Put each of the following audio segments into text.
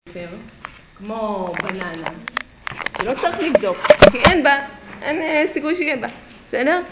כמו בננה, שלא צריך לבדוק, כי אין סיכוי שיהיה בה, בסדר?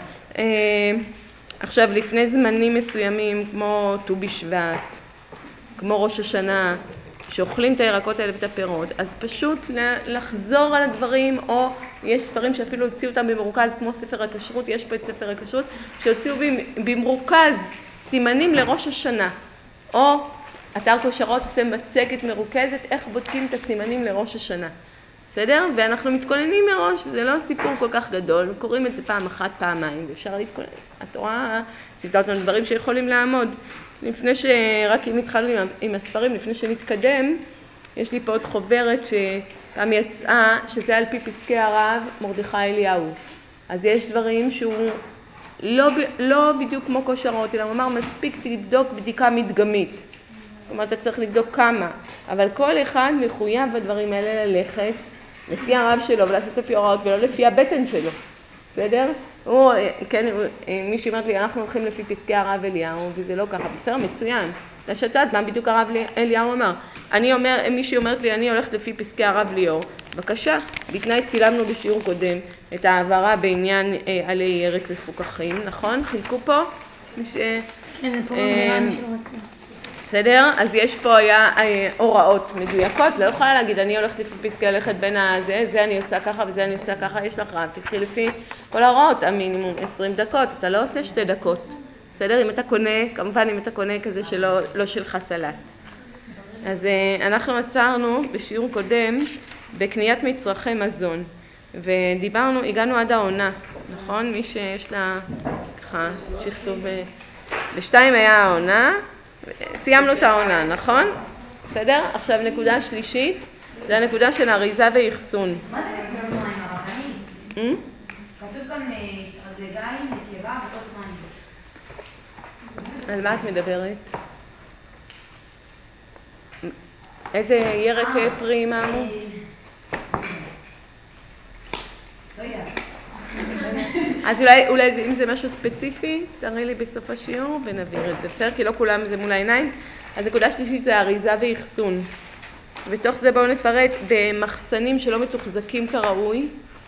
עכשיו, לפני זמנים מסוימים, כמו ט"ו בשבט, כמו ראש השנה, שאוכלים את הירקות האלה ואת הפירות, אז פשוט לחזור על הדברים, או יש ספרים שאפילו הוציאו אותם במרוכז, כמו ספר הכשרות, יש פה את ספר הכשרות, שהוציאו במרוכז סימנים לראש השנה, או אתר כושרות עושה מצגת מרוכזת, איך בודקים את הסימנים לראש השנה. בסדר? ואנחנו מתכוננים מראש, זה לא סיפור כל כך גדול, קוראים את זה פעם אחת, פעמיים, ואפשר להתכונן. התורה ציוותה אותנו דברים שיכולים לעמוד. לפני רק אם התחלנו עם הספרים, לפני שנתקדם, יש לי פה עוד חוברת שפעם יצאה, שזה על פי פסקי הרב מרדכי אליהו. אז יש דברים שהוא לא בדיוק כמו כושרות, אלא הוא אמר, מספיק תבדוק בדיקה מדגמית. זאת אומרת, אתה צריך לבדוק כמה, אבל כל אחד מחויב בדברים האלה ללכת לפי הרב שלו ולעשות לפי הוראות ולא לפי הבטן שלו. בסדר? מי שאומרת לי, אנחנו הולכים לפי פסקי הרב אליהו, וזה לא ככה. בסדר, מצוין. לשתת, מה בדיוק הרב אליהו אמר? מי שאומרת לי, אני הולכת לפי פסקי הרב ליאור. בבקשה, בתנאי צילמנו בשיעור קודם את העברה בעניין עלי ירק מפוקחים, נכון? חילקו פה? כן, את פה נראה מי שלא רצה. בסדר? אז יש פה היה הוראות מדויקות, לא יכולה להגיד, אני הולכת לפי פסקי ללכת בין זה אני עושה ככה וזה אני עושה ככה, יש לך רב, תקחי לפי כל ההוראות, המינימום 20 דקות, אתה לא עושה 2 דקות, בסדר? אם אתה קונה, כמובן אם אתה קונה כזה שלא שלך סלט. אז אנחנו עצרנו בשיעור קודם בקניית מצרכי מזון, ודיברנו, הגענו עד העונה, נכון? מי שיש לה, ככה, שכתוב ב2 היה העונה, סיימנו את העונה, נכון? בסדר? עכשיו נקודה שלישית, זה הנקודה של אריזה ואחסון. מה זה בכוס מים הרבנית? כתוב כאן אסטרטגיים, נקבה וכוס מים. על מה את מדברת? איזה ירק פרי מאמו? לא יודעת. אז אולי אם זה משהו ספציפי, תראי לי בסוף השיעור ונבהיר את זה. בסדר? כי לא כולם זה מול העיניים. אז נקודה שלישית זה אריזה ואחסון. בתוך זה בואו נפרט במחסנים שלא מתוחזקים כראוי.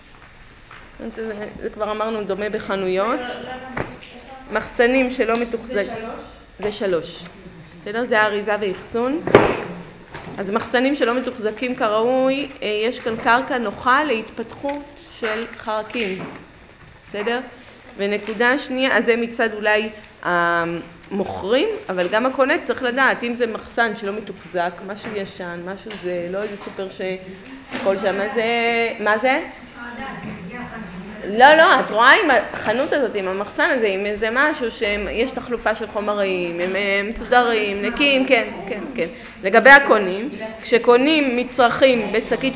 זה כבר אמרנו דומה בחנויות. מחסנים שלא מתוחזקים. זה 3. בסדר? זה האריזה ואחסון. אז מחסנים שלא מתוחזקים כראוי, יש כאן קרקע נוחה להתפתחות של חרקים. בסדר? ונקודה שנייה, אז זה מצד אולי המוכרים, אבל גם הקונה צריך לדעת, אם זה מחסן שלא מתוחזק, משהו ישן, משהו זה, לא איזה סופר שכל שם, מה זה? לא, את רואה עם החנות הזאת, עם המחסן הזה, עם איזה משהו שיש תחלופה של חומרים, הם מסודרים, נקיים, כן. לגבי הקונים, כשקונים מצרכים בשקית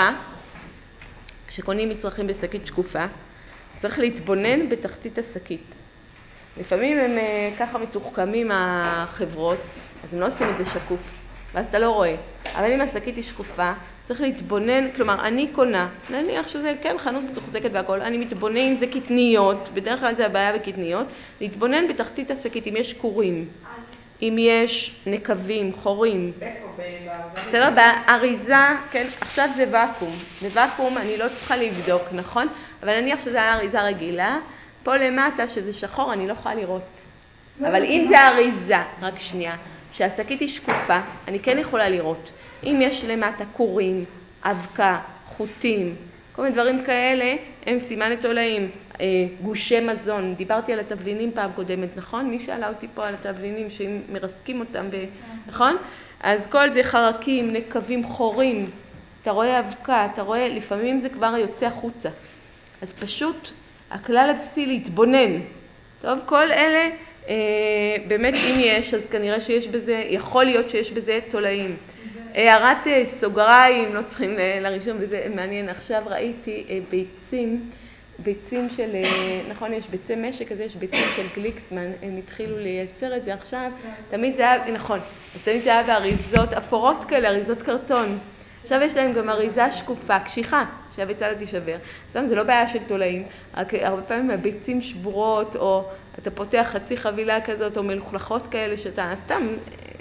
שקופה, צריך להתבונן בתחתית השקית. לפעמים הם ככה מתוחכמים החברות, אז הם לא עושים את זה שקוף, ואז אתה לא רואה. אבל אם השקית היא שקופה, צריך להתבונן, כלומר, אני קונה, נניח שזה כן חנות מתוחזקת והכל, אני מתבונן אם זה קטניות, בדרך כלל זה הבעיה בקטניות, להתבונן בתחתית השקית אם יש קורים, אם יש נקבים, חורים. בסדר, באריזה, כן, עכשיו זה ואקום. בוואקום אני לא צריכה לבדוק, נכון? אבל נניח שזה היה אריזה רגילה, פה למטה שזה שחור אני לא יכולה לראות. אבל אם זה אריזה, רק שנייה, שהשקית היא שקופה, אני כן יכולה לראות. אם יש למטה קורים, אבקה, חוטים, כל מיני דברים כאלה, הם סימן לתולעים. גושי מזון, דיברתי על התבלינים פעם קודמת, נכון? מי שאלה אותי פה על התבלינים שמרסקים אותם, נכון? אז כל זה חרקים, נקבים, חורים, אתה רואה אבקה, אתה רואה, לפעמים זה כבר יוצא החוצה. אז פשוט הכלל הבסיסי להתבונן. טוב, כל אלה, באמת אם יש, אז כנראה שיש בזה, יכול להיות שיש בזה תולעים. הערת סוגריים, לא צריכים לרשום בזה, מעניין, עכשיו ראיתי ביצים של, נכון, יש ביצי משק, אז יש ביצים של גליקסמן, הם התחילו לייצר את זה עכשיו, תמיד זה היה, נכון, תמיד זה היה באריזות, אפורות כאלה, אריזות קרטון. עכשיו יש להם גם אריזה שקופה, קשיחה, שהביצה לא תישבר. זה לא בעיה של תולעים, רק הרבה פעמים הביצים שבורות, או אתה פותח חצי חבילה כזאת, או מלוכלכות כאלה, שאתה סתם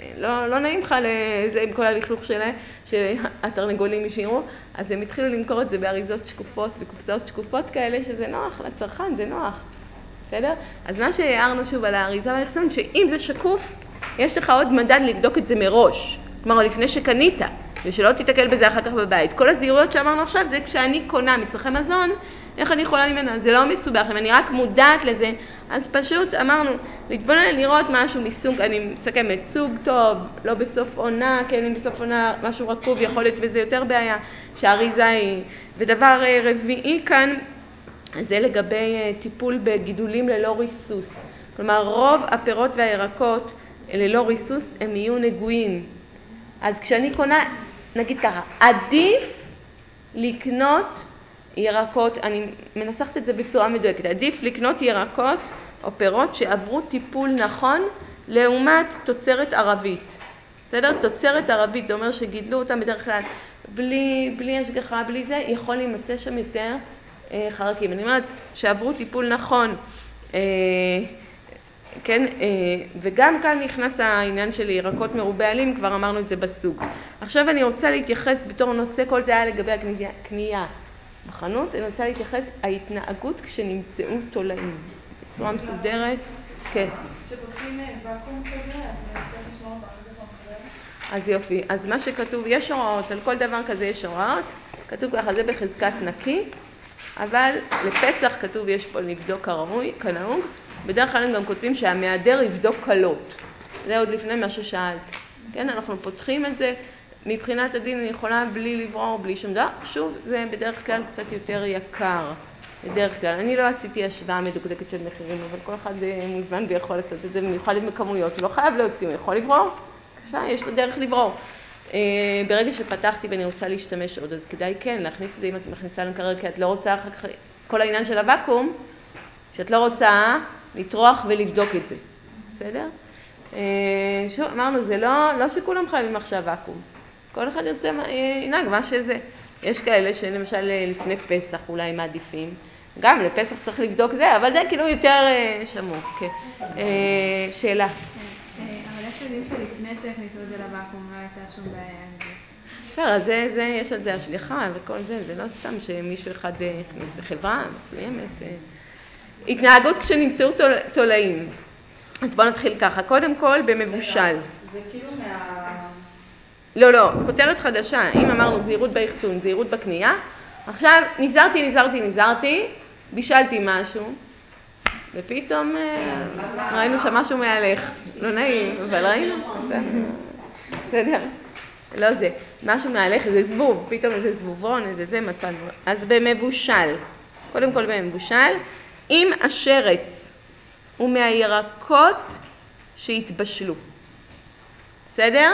לא נעים לך לזה עם כל הלכלוך שלהם, שהתרנגולים ישירו, אז הם התחילו למכור את זה באריזות שקופות, בקופסאות שקופות כאלה, שזה נוח לצרכן, זה נוח. בסדר? אז מה שהערנו שוב על האריזה והאחסון, שאם זה שקוף, יש לך עוד מדד לבדוק את זה מראש. כלומר, לפני שקנית, ושלא תתקל בזה אחר כך בבית. כל הזהירויות שאמרנו עכשיו זה כשאני קונה מצרכי מזון, איך אני יכולה למנוע? זה לא מסובך. אם אני רק מודעת לזה, אז פשוט אמרנו, להתבונן, לראות משהו מסוג, אני מסכמת, סוג טוב, לא בסוף עונה, כן, אם בסוף עונה משהו רקוב, יכול להיות וזה יותר בעיה, שהאריזה היא. ודבר רביעי כאן, זה לגבי טיפול בגידולים ללא ריסוס. כלומר, רוב הפירות והירקות ללא ריסוס הם יהיו נגועים. אז כשאני קונה, נגיד ככה, עדיף לקנות ירקות, אני מנסחת את זה בצורה מדויקת, עדיף לקנות ירקות או פירות שעברו טיפול נכון לעומת תוצרת ערבית. בסדר? תוצרת ערבית, זה אומר שגידלו אותם בדרך כלל בלי השגחה, בלי זה, יכול להימצא שם יותר חרקים. אני אומרת שעברו טיפול נכון, כן, וגם כאן נכנס העניין של ירקות מרובעלים, כבר אמרנו את זה בסוג. עכשיו אני רוצה להתייחס בתור נושא, כל זה היה לגבי הקנייה בחנות, אני רוצה להתייחס ההתנהגות כשנמצאו תולעים. בצורה מסודרת, כן. כשפותחים ואקום כזה, אז צריך לשמור אותם על זה במחבר. אז יופי, אז מה שכתוב, יש הוראות, על כל דבר כזה יש הוראות, כתוב ככה, זה בחזקת נקי, אבל לפסח כתוב, יש פה לבדוק כנהוג, בדרך כלל הם גם כותבים שהמהדר יבדוק קלות. זה עוד לפני מה ששאלת. כן, אנחנו פותחים את זה, מבחינת הדין אני יכולה בלי לברור, בלי שום דבר. שוב, זה בדרך כלל קצת יותר יקר. בדרך כלל, אני לא עשיתי השוואה מדוקדקת של מחירים, אבל כל אחד מוזמן ויכול לעשות את זה, במיוחד עם כמויות, הוא לא חייב להוציא, הוא יכול לברור. יש לו דרך לברור. ברגע שפתחתי ואני רוצה להשתמש עוד, אז כדאי כן להכניס את זה אם את מכניסה למקרר, כי את לא רוצה אחר כך, כל העניין של הוואקום, שאת לא רוצה לטרוח ולבדוק את זה. בסדר? שוב, אמרנו, זה לא שכולם חייבים עכשיו ואקום. כל אחד יוצא, ינהג מה שזה. יש כאלה שלמשל לפני פסח אולי מעדיפים. גם לפסח צריך לבדוק זה, אבל זה כאילו יותר שמות. כן. שאלה. אבל איך יודעים שלפני שהכניסו את זה לוואקום לא הייתה שום בעיה עם זה? בסדר, אז יש על זה השליחה וכל זה, זה לא סתם שמישהו אחד הכניס בחברה מסוימת. התנהגות כשנמצאו תולעים. אז בואו נתחיל ככה. קודם כל במבושל. זה כאילו לא, כותרת חדשה. אם אמרנו זהירות באחסון, זהירות בקנייה, עכשיו נזהרתי, בישלתי משהו, ופתאום ראינו שמשהו מהלך. לא נעים, אבל ראינו. בסדר. לא זה. משהו מהלך, איזה זבוב, פתאום איזה זבובון, איזה זה מצאנו. אז במבושל. קודם כל במבושל. עם השרץ ומהירקות שהתבשלו. בסדר?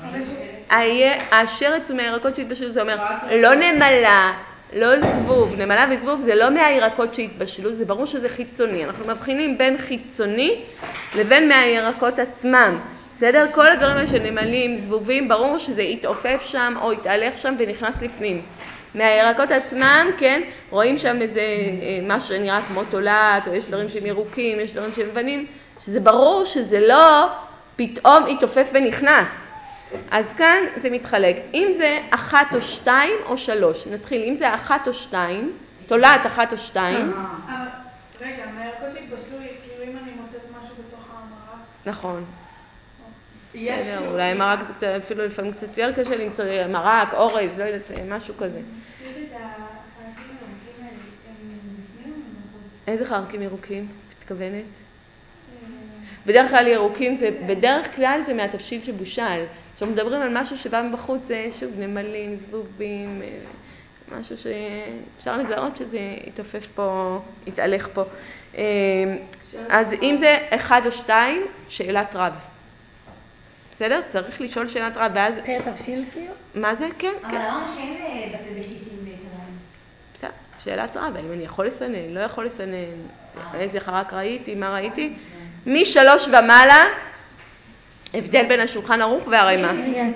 השרץ ומהירקות שהתבשלו זה אומר לא נמלה, לא זבוב. נמלה וזבוב זה לא מהירקות שהתבשלו, זה ברור שזה חיצוני. אנחנו מבחינים בין חיצוני לבין מהירקות עצמם. בסדר? כל הדברים האלה שנמלים, זבובים, ברור שזה יתעופף שם או יתהלך שם ונכנס לפנים. מהירקות עצמם, כן, רואים שם איזה משהו שנראה כמו תולעת, או יש דברים שהם ירוקים, יש דברים שהם לבנים, שזה ברור שזה לא פתאום יתעופף ונכנס. אז כאן זה מתחלק. אם זה 1 או 2 או 3, נתחיל. אם זה 1 או 2, תולעת 1 או 2. רגע, מהירקות שהתבשלו, כאילו אם אני מוצאת משהו בתוך המרק. נכון. בסדר, אולי מרק זה קצת, אפילו לפעמים קצת יותר קשה למצוא מרק, אורז, לא יודעת, משהו כזה. יש את החלקים הירוקים האלה, הם בפנים או בחוץ? איזה חלקים ירוקים? מתכוונת? בדרך כלל ירוקים זה, בדרך כלל זה מהתבשיל שבושל. עכשיו מדברים על משהו שבא מבחוץ, זה שוב נמלים, זבובים, משהו שאפשר לזהות שזה יתעופף פה, יתהלך פה. אז אם זה 1 או 2, שאלת רב. בסדר? צריך לשאול שאלת רב, ואז... פר תבשיל כאילו? מה זה? כן, כן. אבל אמרנו שאין בתי בשישים תולעים. בסדר, שאלת רב, האם אני יכול לסנן, לא יכול לסנן, איזה חרק ראיתי, מה ראיתי? מ3 ומעלה, הבדל בין השולחן ערוך והרימה.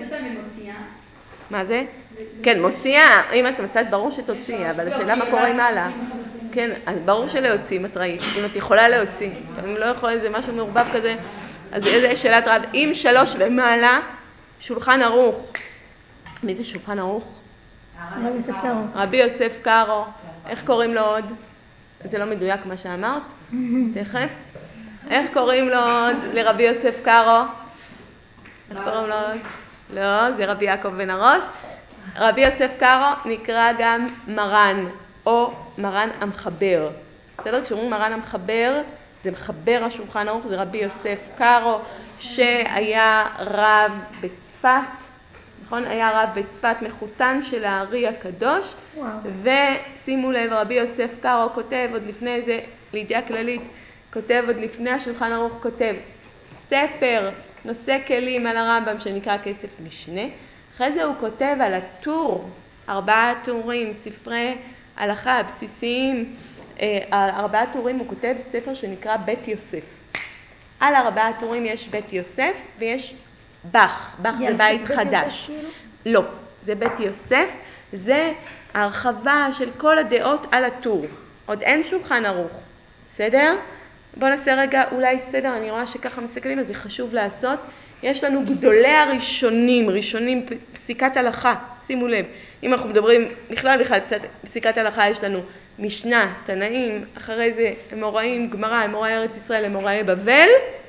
מה זה? כן, מוציאה, אם את מצאת ברור שתוציאה, אבל השאלה מה קורה עם מעלה. כן, ברור שלהוציא אם את ראית, אם את יכולה להוציא. אם לא יכולה, זה משהו מעורבב כזה, אז זה שאלת רב. אם 3 ומעלה, שולחן ערוך. מי זה שולחן ערוך? רבי יוסף קארו. רבי יוסף קארו. איך קוראים לו עוד? זה לא מדויק מה שאמרת? תכף. איך קוראים לו עוד לרבי יוסף קארו? איך קוראים לו עוד? לא, זה רבי יעקב בן הראש. רבי יוסף קארו נקרא גם מרן, או מרן המחבר. בסדר? כשאומרים מרן המחבר, זה מחבר השולחן ערוך, זה רבי יוסף קארו, שהיה רב בצפת, נכון? היה רב בצפת, מחותן של הארי הקדוש, ושימו לב, רבי יוסף קארו כותב עוד לפני זה, לידיעה כללית, כותב עוד לפני השולחן ערוך, כותב ספר נושא כלים על הרמב"ם שנקרא כסף משנה, אחרי זה הוא כותב על הטור, 4 טורים, ספרי הלכה הבסיסיים, על 4 טורים הוא כותב ספר שנקרא בית יוסף. על 4 טורים יש בית יוסף ויש בח, בח זה בית חדש. כאילו? לא, זה בית יוסף, זה הרחבה של כל הדעות על הטור. עוד אין שולחן ערוך, בסדר? בואו נעשה רגע אולי סדר, אני רואה שככה מסתכלים, אז זה חשוב לעשות. יש לנו גדולי הראשונים, ראשונים פסיקת הלכה, שימו לב. אם אנחנו מדברים בכלל פסיקת הלכה, יש לנו משנה, תנאים, אחרי זה אמוראים, גמרא, אמוראי ארץ ישראל, אמוראי בבל.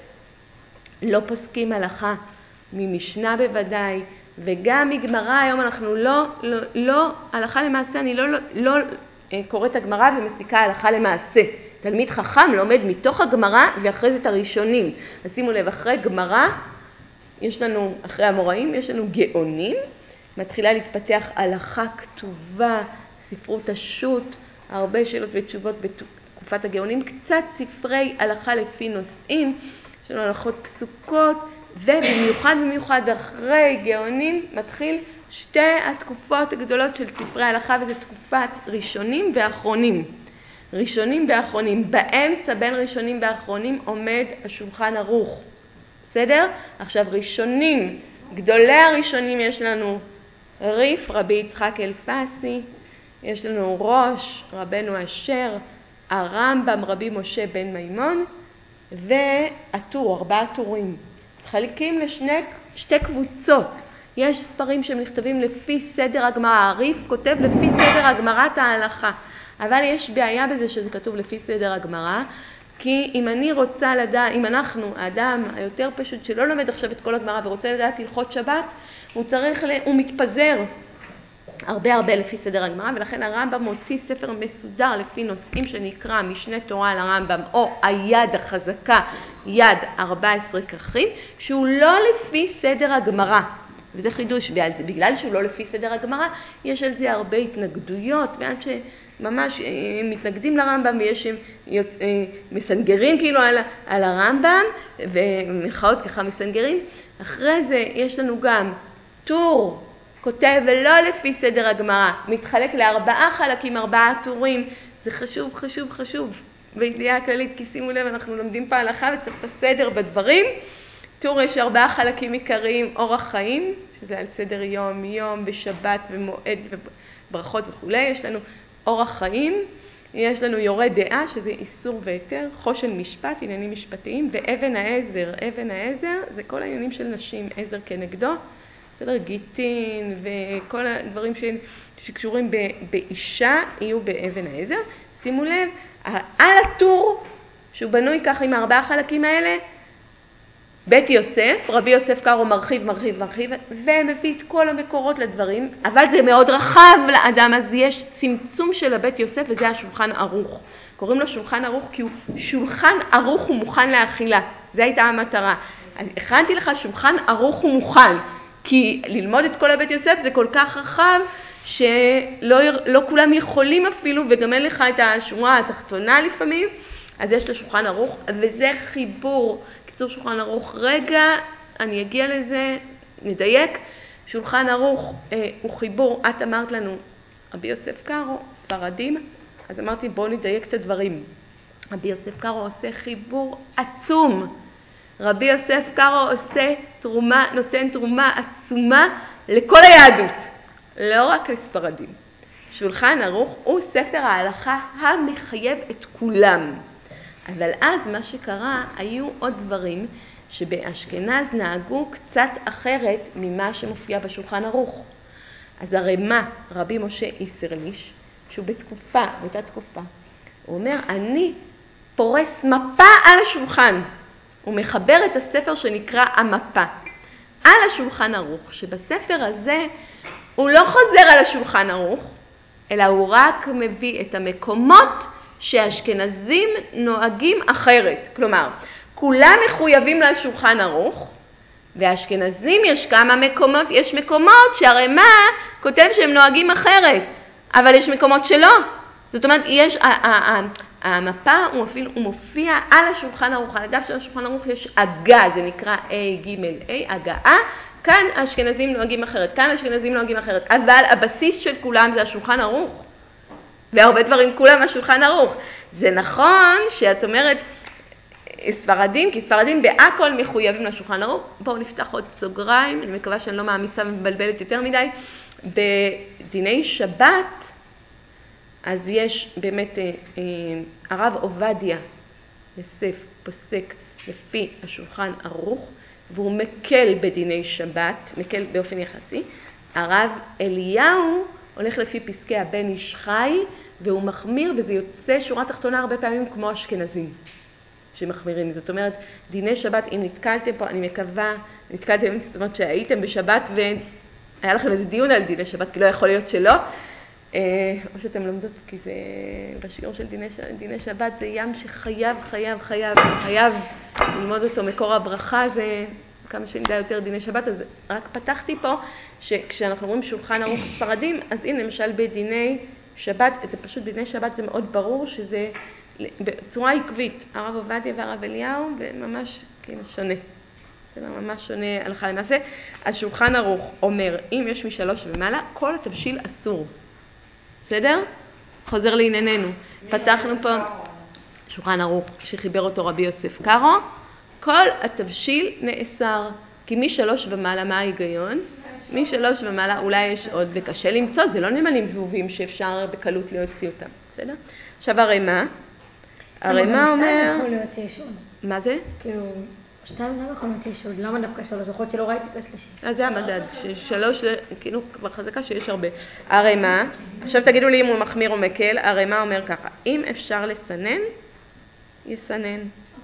לא פוסקים הלכה ממשנה בוודאי, וגם מגמרא, היום אנחנו לא הלכה למעשה, אני לא קוראת הגמרא ומסיקה הלכה למעשה. תלמיד חכם לומד מתוך הגמרא ואחרי זה את הראשונים. אז שימו לב, אחרי גמרא, יש לנו, אחרי המוראים, יש לנו גאונים, מתחילה להתפתח הלכה כתובה, ספרות השו"ת, הרבה שאלות ותשובות בתקופת הגאונים, קצת ספרי הלכה לפי נושאים, יש לנו הלכות פסוקות, ובמיוחד אחרי גאונים מתחיל 2 התקופות הגדולות של ספרי הלכה, וזה תקופת ראשונים ואחרונים. ראשונים ואחרונים, באמצע בין ראשונים ואחרונים עומד השולחן ערוך. בסדר? עכשיו ראשונים, גדולי הראשונים יש לנו ריף, רבי יצחק אלפסי, יש לנו ראש, רבנו אשר, הרמב"ם, רבי משה בן מימון, והטור, 4 טורים. מתחלקים לשתי קבוצות. יש ספרים שנכתבים לפי סדר הגמרא, הריף כותב לפי סדר הגמרת ההלכה. אבל יש בעיה בזה שזה כתוב לפי סדר הגמרא, כי אם אני רוצה לדעת, אם אנחנו, האדם היותר פשוט שלא לומד עכשיו את כל הגמרא ורוצה לדעת הלכות שבת, הוא מתפזר הרבה לפי סדר הגמרא, ולכן הרמב"ם מוציא ספר מסודר לפי נושאים שנקרא משנה תורה על הרמב"ם, או היד החזקה, יד 14 כרכים, שהוא לא לפי סדר הגמרא. וזה חידוש, בגלל שהוא לא לפי סדר הגמרא, יש על זה הרבה התנגדויות, ועד שממש מתנגדים לרמב"ם, ויש מסנגרים כאילו על הרמב"ם, ומחאות ככה מסנגרים. אחרי זה יש לנו גם טור, כותב ולא לפי סדר הגמרא, מתחלק ל4 חלקים, 4 טורים, זה חשוב, בידיעה הכללית, כי שימו לב, אנחנו לומדים פה הלכה וצריך את הסדר בדברים. טור יש 4 חלקים עיקריים, אורח חיים, שזה על סדר יום, בשבת ומועד וברכות וכו'. יש לנו אורח חיים, יש לנו יורה דעה, שזה איסור והיתר, חושן משפט, עניינים משפטיים, ואבן העזר. אבן העזר זה כל העניינים של נשים, עזר כנגדו, בסדר, גיטין וכל הדברים שקשורים באישה יהיו באבן העזר. שימו לב, על הטור שהוא בנוי ככה עם 4 חלקים האלה, בית יוסף, רבי יוסף קארו מרחיב, ומביא את כל המקורות לדברים, אבל זה מאוד רחב לאדם, אז יש צמצום של הבית יוסף, וזה השולחן ערוך. קוראים לו שולחן ערוך כי הוא שולחן ערוך ומוכן לאכילה. זו הייתה המטרה. הכנתי לך שולחן ערוך ומוכן, כי ללמוד את כל הבית יוסף זה כל כך רחב, שלא כולם יכולים אפילו, וגם אין לך את השורה התחתונה לפעמים, אז יש לו שולחן ערוך, וזה חיבור. קיצור שולחן ערוך, רגע, אני אגיע לזה, נדייק. שולחן ערוך הוא חיבור, את אמרת לנו, רבי יוסף קארו, ספרדים, אז אמרתי בואו נדייק את הדברים. רבי יוסף קארו עושה חיבור עצום. רבי יוסף קארו עושה תרומה, נותן תרומה עצומה לכל היהדות, לא רק לספרדים. שולחן ערוך הוא ספר ההלכה המחייב את כולם. אבל אז מה שקרה, היו עוד דברים שבאשכנז נהגו קצת אחרת ממה שמופיע בשולחן ערוך. אז הרמ"א, רבי משה איסרליש, שהוא באותה תקופה, הוא אומר, אני פורס מפה על השולחן. הוא מחבר את הספר שנקרא המפה על השולחן ערוך, שבספר הזה הוא לא חוזר על השולחן ערוך, אלא הוא רק מביא את המקומות שהאשכנזים נוהגים אחרת. כלומר, כולם מחויבים לשולחן ערוך, והאשכנזים יש מקומות שהרמ"א כותב שהם נוהגים אחרת, אבל יש מקומות שלא. זאת אומרת, המפה הוא מופיע על השולחן ערוך, על הדף של השולחן ערוך יש הגה, זה נקרא A, הגאה, כאן האשכנזים נוהגים אחרת, כאן האשכנזים נוהגים אחרת, אבל הבסיס של כולם זה השולחן ערוך, והרבה דברים כולם מהשולחן ערוך. זה נכון שאת אומרת ספרדים, כי ספרדים בהכל מחויבים לשולחן ערוך. בואו נפתח עוד סוגריים, אני מקווה שאני לא מעמיסה ומבלבלת יותר מדי. בדיני שבת, אז יש באמת הרב עובדיה יוסף פוסק לפי השולחן ערוך, והוא מקל בדיני שבת, מקל באופן יחסי. הרב אליהו הולך לפי פסקי הבן איש חי, והוא מחמיר, וזה יוצא שורה תחתונה הרבה פעמים כמו אשכנזים שמחמירים. זאת אומרת, דיני שבת, אם נתקלתם פה, אני מקווה, נתקלתם, זאת אומרת שהייתם בשבת והיה לכם איזה דיון על דיני שבת, כי לא יכול להיות שלא, או שאתם לומדות, כי זה בשיעור של דיני שבת, זה ים שחייב ללמוד אותו. מקור הברכה זה כמה שנדע יותר דיני שבת. אז רק פתחתי פה שכשאנחנו רואים שולחן ערוך ספרדים, אז הנה למשל בדיני שבת, זה פשוט דיני שבת, זה מאוד ברור שזה בצורה עקבית, הרב עובדיה והרב אליהו, וממש כאילו שונה. זה ממש שונה הלכה למעשה. אז שולחן ערוך אומר, אם יש משלוש ומעלה, כל התבשיל אסור. בסדר? חוזר לענייננו. פתחנו פה שולחן ערוך שחיבר אותו רבי יוסף קארו, כל התבשיל נאסר, כי משלוש ומעלה, מה ההיגיון? משלוש ומעלה אולי יש עוד וקשה למצוא, זה לא נמלים זבובים שאפשר בקלות להוציא אותם. בסדר? עכשיו הרמ"א אומר... יכול להיות שיש עוד. מה זה? כאילו, שתיים גם יכול להיות שיש עוד. למה דווקא שלוש? יכול להיות שלא ראיתי את השלישי. אז זה המדד, ששלוש זה כאילו כבר חזקה שיש הרבה. הרמ"א, עכשיו תגידו לי אם הוא מחמיר או מקל, הרמ"א אומר ככה, אם אפשר לסנן, יסנן.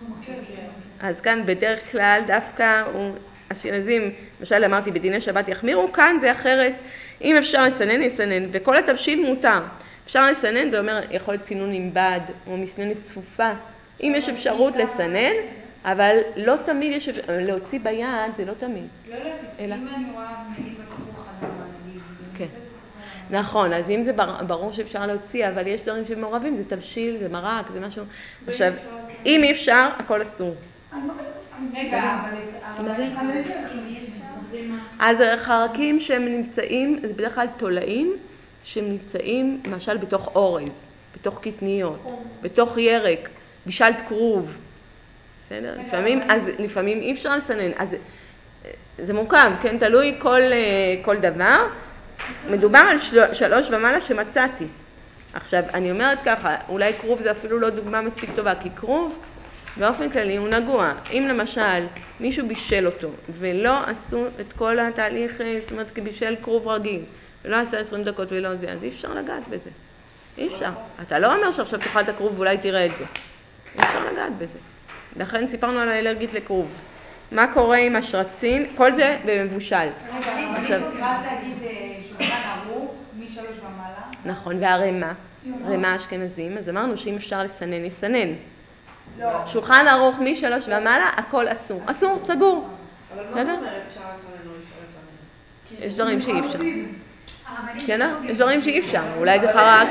אז כאן בדרך כלל דווקא אשכנזים, למשל אמרתי בדיני שבת יחמירו, כאן זה אחרת. אם אפשר לסנן, יסנן, וכל התבשיל מותר. אפשר לסנן, זה אומר יכול להיות סינון עם בד או מסננת צפופה. אם יש אפשרות לסנן, אבל לא תמיד יש אפשרות, להוציא ביד זה לא תמיד. לא להוציא, אם אני רואה נגיד בתפוח אדמה, נגיד, כן. נכון, אז אם זה ברור שאפשר להוציא, אבל יש דברים שמעורבים, זה תבשיל, זה מרק, זה משהו. עכשיו, אם אי אפשר, הכל אסור. רגע, אבל על איזה חרקים? אז חרקים שהם נמצאים, זה בדרך כלל תולעים, שהם נמצאים למשל בתוך אורז, בתוך קטניות, בתוך ירק, בשלט כרוב. בסדר? לפעמים אי אפשר לסנן, אז זה מורכב, כן? תלוי כל דבר. מדובר על שלוש ומעלה שמצאתי. עכשיו, אני אומרת ככה, אולי כרוב זה אפילו לא דוגמה מספיק טובה, כי כרוב באופן כללי הוא נגוע. אם למשל מישהו בישל אותו ולא עשו את כל התהליך, זאת אומרת כבישל כרוב רגיל, ולא עשה 20 דקות ולא זה, אז אי אפשר לגעת בזה. אי אפשר. אתה לא אומר שעכשיו תאכל את הכרוב ואולי תראה את זה. אי אפשר לגעת בזה. לכן סיפרנו על האלרגית לכרוב. מה קורה עם השרצים? כל זה במבושל. רגע, אבל אני רק להגיד שולחן ערוך, משלוש ומעלה. נכון, והרמ"א, רמ"א אשכנזים, אז אמרנו שאם אפשר לסנן, יסנן. לא. שולחן ערוך משלוש ומעלה, הכל אסור. אסור, סגור. אבל מה זאת אומרת אפשר לסנן או אפשר לסנן? יש דברים שאי אפשר. כן, יש דברים שאי אפשר. אולי זה חרק.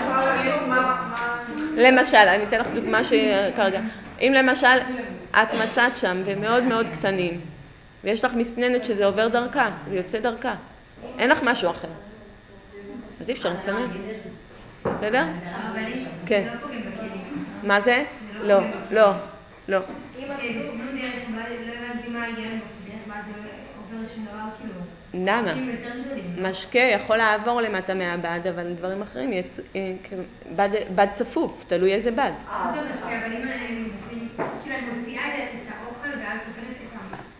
למשל, אני אתן לך דוגמה שכרגע. אם למשל את מצאת שם ומאוד מאוד קטנים, ויש לך מסננת שזה עובר דרכה, זה יוצא דרכה. אין לך משהו אחר. אז אי אפשר לסנן. בסדר? כן. מה זה? לא. אם הסימון דרך בד, לא הבנתי מה ההיגיון, דרך בד זה לא עובר שום דבר כאילו. למה? משקה יכול לעבור למטה מהבד, אבל דברים אחרים, בד צפוף, תלוי איזה בד. זה משקה, אבל אם אני מוציאה את האוכל ואז שופכת את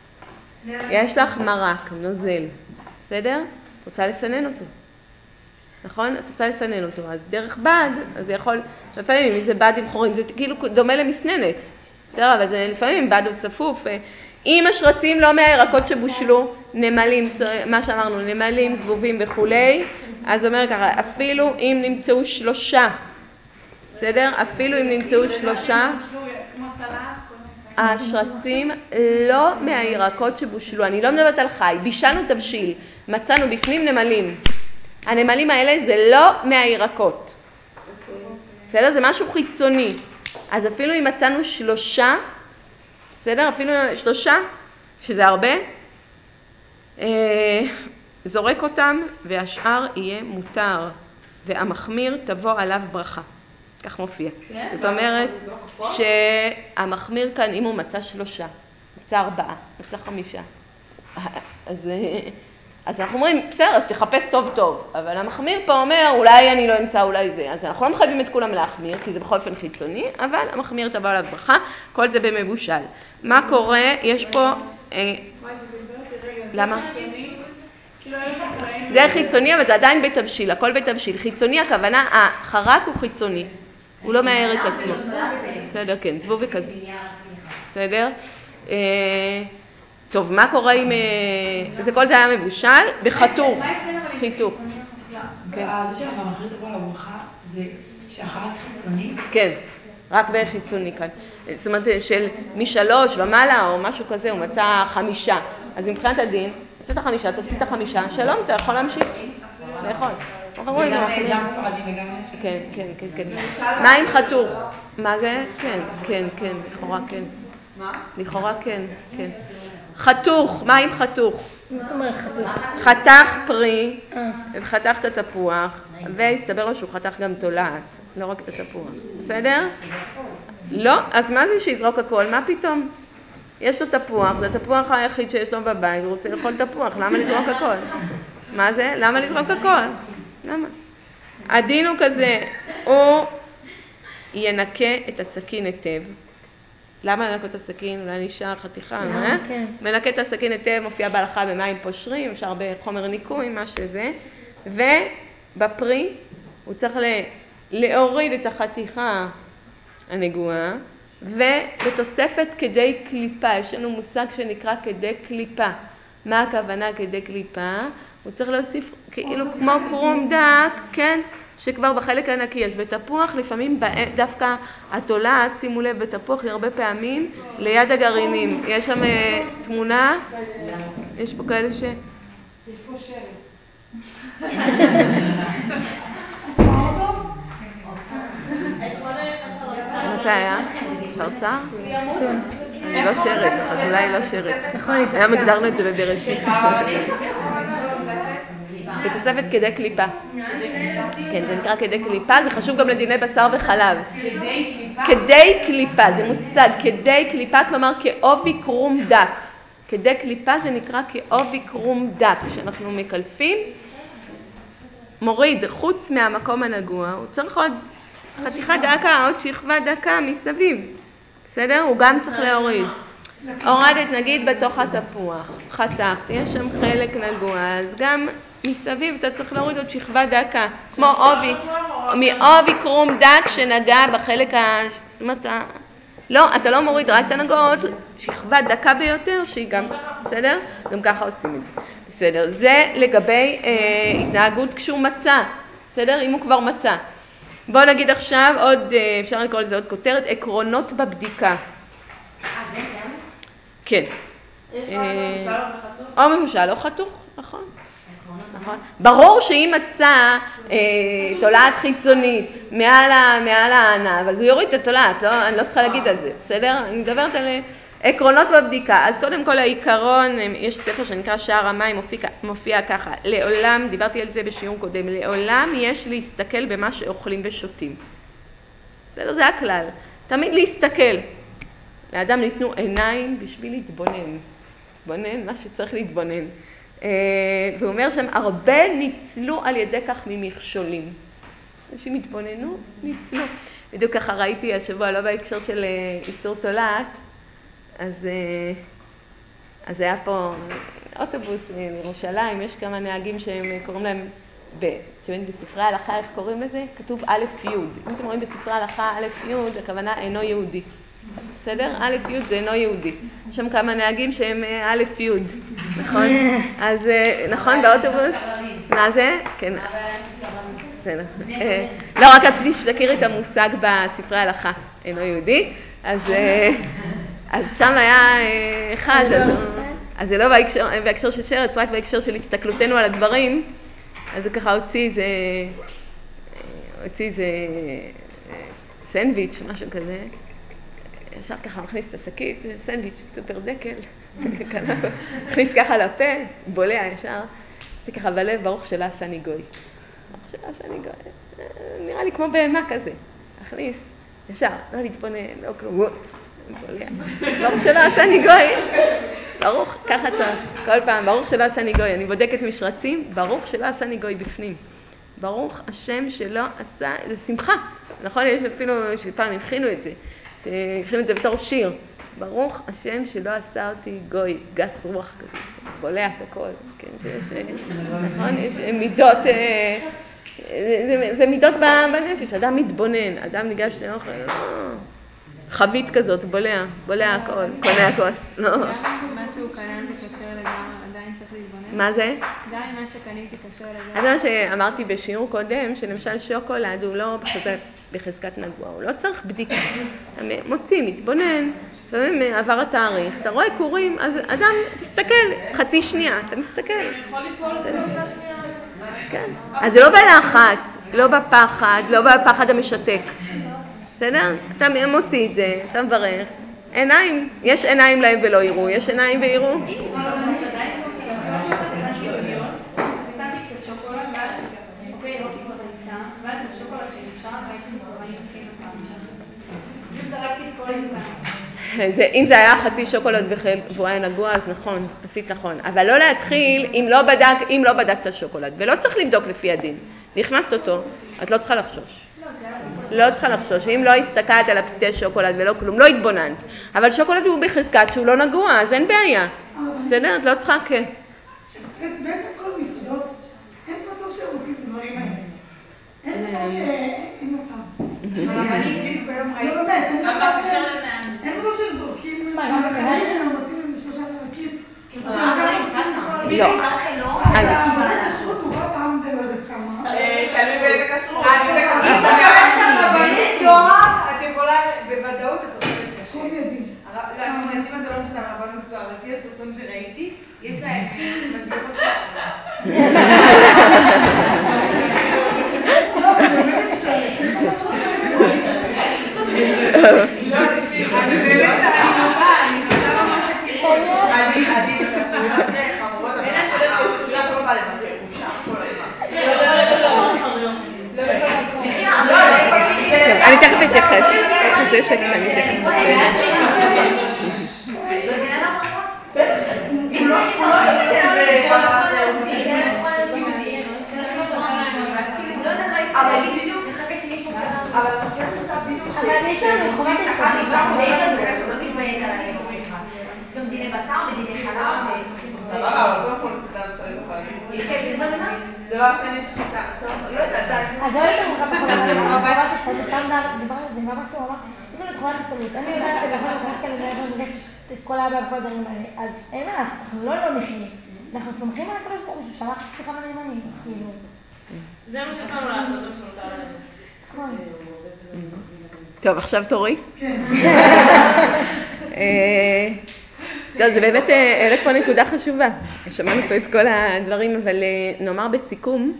יש לך מרק, נוזל, בסדר? את רוצה לסנן אותו. נכון? את רוצה לסנן אותו. אז דרך בד, אז זה יכול, לפעמים אם זה בד עם חורים, זה כאילו דומה למסננת. בסדר, אבל זה לפעמים בד הוא צפוף. אם השרצים לא מהירקות שבושלו, נמלים, מה שאמרנו, נמלים, זבובים וכולי, אז אומר ככה, אפילו אם נמצאו 3, בסדר? אפילו אם נמצאו 3, השרצים לא מהירקות שבושלו. אני לא מדברת על חי, בישלנו תבשיל, מצאנו בפנים נמלים. הנמלים האלה זה לא מהירקות. בסדר? זה משהו חיצוני. אז אפילו אם מצאנו 3, בסדר? אפילו 3, שזה הרבה, זורק אותם והשאר יהיה מותר, והמחמיר תבוא עליו ברכה. כך מופיע. זאת אומרת שהמחמיר כאן, אם הוא מצא 3, מצא 4, מצא 5, אז אנחנו אומרים, בסדר, אז תחפש טוב טוב, אבל המחמיר פה אומר, אולי אני לא אמצא, אולי זה. אז אנחנו לא מחייבים את כולם להחמיר, כי זה בכל אופן חיצוני, אבל המחמיר תבוא עליו ברכה, כל זה במבושל. מה קורה? יש פה... למה? זה חיצוני, אבל זה עדיין בתבשיל, הכל בתבשיל. חיצוני, הכוונה, החרק הוא חיצוני, הוא לא מהירק עצמו. בסדר, כן, זבוב וכזה. בסדר? טוב, מה קורה עם... זה כל זה היה מבושל בחתוך, חיתוך. זה שאתה מחליט לבוא לברכה, זה שהחרק חיצוני? כן, רק וחיצוני כאן. זאת אומרת, של מ3 ומעלה או משהו כזה, הוא מצא 5. אז מבחינת הדין, מצאת 5, תוציא את 5, שלום, אתה יכול להמשיך לאכול. זה גם ספרדים וגם יש. כן, כן, כן, כן. מה עם חתוך? מה זה? כן, כן, כן, לכאורה כן. מה? לכאורה כן, כן. חתוך, מה עם חתוך? מה זאת אומרת חתוך? חתך פרי, וחתך את התפוח, והסתבר לו שהוא חתך גם תולעת, לא רק את התפוח. בסדר? לא, אז מה זה שיזרוק הכל? מה פתאום? יש לו תפוח, זה התפוח היחיד שיש לו בבית, הוא רוצה לאכול תפוח, למה לזרוק הכל? מה זה? למה לזרוק הכל? למה? הדין הוא כזה, הוא ינקה את הסכין היטב. למה לנקות את הסכין? אולי נשאר חתיכה, כן. מנקה את הסכין היטב, מופיע בהלכה במים פושרים, אפשר בחומר ניקוי, מה שזה. ובפרי הוא צריך להוריד את החתיכה הנגועה, ובתוספת כדי קליפה, יש לנו מושג שנקרא כדי קליפה. מה הכוונה כדי קליפה? הוא צריך להוסיף כאילו כמו קרום דק, כן? שכבר בחלק הנקי. אז בתפוח לפעמים דווקא התולעת, שימו לב, בתפוח היא הרבה פעמים ליד הגרעינים. יש שם תמונה, יש פה כאלה ש... יש פה שרץ. מה זה היה? סרסר? אני לא שרת, אז אולי לא שרת. היום הגדרנו את זה בבראשית. בתוספת כדי קליפה. כן, זה נקרא כדי קליפה, זה חשוב גם לדיני בשר וחלב. כדי קליפה? כדי קליפה, זה מושג, כדי קליפה, כלומר כאובי קרום דק. כדי קליפה זה נקרא כאובי קרום דק, שאנחנו מקלפים, מוריד חוץ מהמקום הנגוע, הוא צריך עוד חתיכה דקה, עוד שכבה דקה מסביב. בסדר? הוא גם צריך להוריד. הורדת נגיד בתוך התפוח, חתכת, יש שם חלק נגוע, אז גם מסביב אתה צריך להוריד עוד שכבה דקה, כמו אובי, מאובי קרום דק שנגע בחלק זאת אומרת, לא, אתה לא מוריד רק את הנגעות, שכבה דקה ביותר שהיא גם, בסדר? גם ככה עושים את זה. בסדר, זה לגבי התנהגות כשהוא מצא, בסדר? אם הוא כבר מצא. בואו נגיד עכשיו עוד, אפשר לקרוא לזה עוד כותרת, עקרונות בבדיקה. זה? כן. יש לך מבושל או בחתוך? או מבושל או חתוך, נכון. ברור שאם מצא תולעת חיצונית מעל הענב, אז הוא יוריד את התולעת, אני לא צריכה להגיד על זה, בסדר? אני מדברת על עקרונות בבדיקה. אז קודם כל העיקרון, יש ספר שנקרא שער המים, מופיע ככה, לעולם, דיברתי על זה בשיעור קודם, לעולם יש להסתכל במה שאוכלים ושותים. בסדר? זה הכלל. תמיד להסתכל. לאדם ניתנו עיניים בשביל להתבונן. להתבונן, מה שצריך להתבונן. והוא אומר שהם הרבה ניצלו על ידי כך ממכשולים. אנשים התבוננו, ניצלו. בדיוק ככה ראיתי השבוע, לא בהקשר של איסור תולעת, אז אז היה פה אוטובוס מירושלים, יש כמה נהגים שהם קוראים להם, בספרי ההלכה איך קוראים לזה? כתוב א' י'. אם אתם רואים בספרי ההלכה א' י', הכוונה אינו יהודי. בסדר? א' י' זה אינו יהודי. יש שם כמה נהגים שהם א' י', נכון? אז נכון באוטובוס? מה זה? כן. לא, רק רציתי שתכיר את המושג בספרי ההלכה, אינו יהודי. אז שם היה אחד, אז זה לא בהקשר של שרץ, רק בהקשר של הסתכלותנו על הדברים, אז זה ככה הוציא איזה סנדוויץ', משהו כזה, ישר ככה מכניס את השקית, סנדוויץ' סופר דקל, מכניס ככה לפה, בולע ישר, זה ככה בלב, ברוך שלא עשני גוי. ברוך שלא עשני גוי, נראה לי כמו בהמה כזה, מכניס, ישר, לא להתפונן, לא כלום, בולע. ברוך שלא עשני גוי. ברוך, ככה צריך, כל פעם, ברוך שלא עשני גוי. אני בודקת משרצים, ברוך שלא עשני גוי בפנים. ברוך השם שלא עשה, זה שמחה. נכון, יש אפילו שפעם הכינו את זה, שהכינו את זה בתור שיר. ברוך השם שלא עשה אותי גוי, גס רוח כזה, בולע את הכל. כן, נכון, יש מידות, זה מידות בנפש, אדם מתבונן, אדם ניגש לאוכל, חבית כזאת, בולע הכל, קונה הכל. גם מה שהוא קנה זה קשר לגמרי, עדיין צריך להתבונן. מה זה? גם אם מה שקניתי קשר לגמרי. אז מה שאמרתי בשיעור קודם, שלמשל שוקולד הוא לא בחזקת נגוע, הוא לא צריך בדיקה. אתה מוציא, מתבונן, לפעמים עבר התאריך, אתה רואה קורים, אז אדם, תסתכל, חצי שנייה, אתה מסתכל. יכול לפעול לפעולה שנייה. כן. אז זה לא בלחץ, לא בפחד, לא בפחד המשתק. בסדר? אתה מוציא את זה, אתה מברך. עיניים, יש עיניים להם ולא יראו, יש עיניים ויראו. שמתי קצת שוקולד, ואז ראיתי כבר העיסה, ואז בשוקולד שנשאר, ראיתי אותו, ראיתי כן עשה. פשוט זרקתי את כל העיסה. אם זה היה חצי שוקולד והוא היה נגוע, אז נכון, עשית נכון. אבל לא להתחיל אם לא בדקת שוקולד, ולא צריך לבדוק לפי הדין. נכנסת אותו, את לא צריכה לחשוש. לא צריכה לחשוש, אם לא הסתכלת על הפתיתי שוקולד ולא כלום, לא התבוננת. אבל שוקולד הוא בחזקת שהוא לא נגוע, אז אין בעיה. בסדר? את לא צריכה כן. בעצם כל מסעדות, אין מצב שהם עושים את הדברים האלה. אין מצב שאין מצב. לא באמת, אין מצב שהם זורקים מהחיים והם מוצאים איזה 3 חלקים. לא. הבודק כשרות הוא כל פעם ולא יודעת כמה. תלוי באיזה כשרות. את יכולה, בוודאות את אוכלת קשה. כל ידי. לא, אם אתה לא עושה את הרבנות זוהר, לפי הסרטון שראיתי, יש להם משגיחות כשרות. לא, באמת אני שואלת. לא, תשמעי, אני בכשרויות חמורות, אבל אני לא בא לבקר, הוא שם כל הזמן. אני תכף אתייחס. חוששת, אני תכף אבל יש לנו חובת השתתפות. גם דיני בשר ודיני חלב סבבה, אבל קודם כל נצטרך צריך חלבים. יש כאלה שזה לא מזל? דבר שני שחיטה, טוב, לא יודעת. אז לא יש לנו חובת השתתפות, סתם דיברנו על זה, מה שהוא אמר? יש לנו חובת השתתפות. אני יודעת שבכל לקחת כאלה מעבר מרגע את כל האבא וכל הדברים האלה, אז אין מה לעשות, אנחנו לא נכנים. אנחנו סומכים על הקדוש ברוך הוא ששלח סליחה ונאמנים, כאילו. זה מה שצריך לעשות, זה מה שנותר עלינו. נכון. טוב, עכשיו תורי. כן. זה באמת העלית פה נקודה חשובה. שמענו פה את כל הדברים, אבל נאמר בסיכום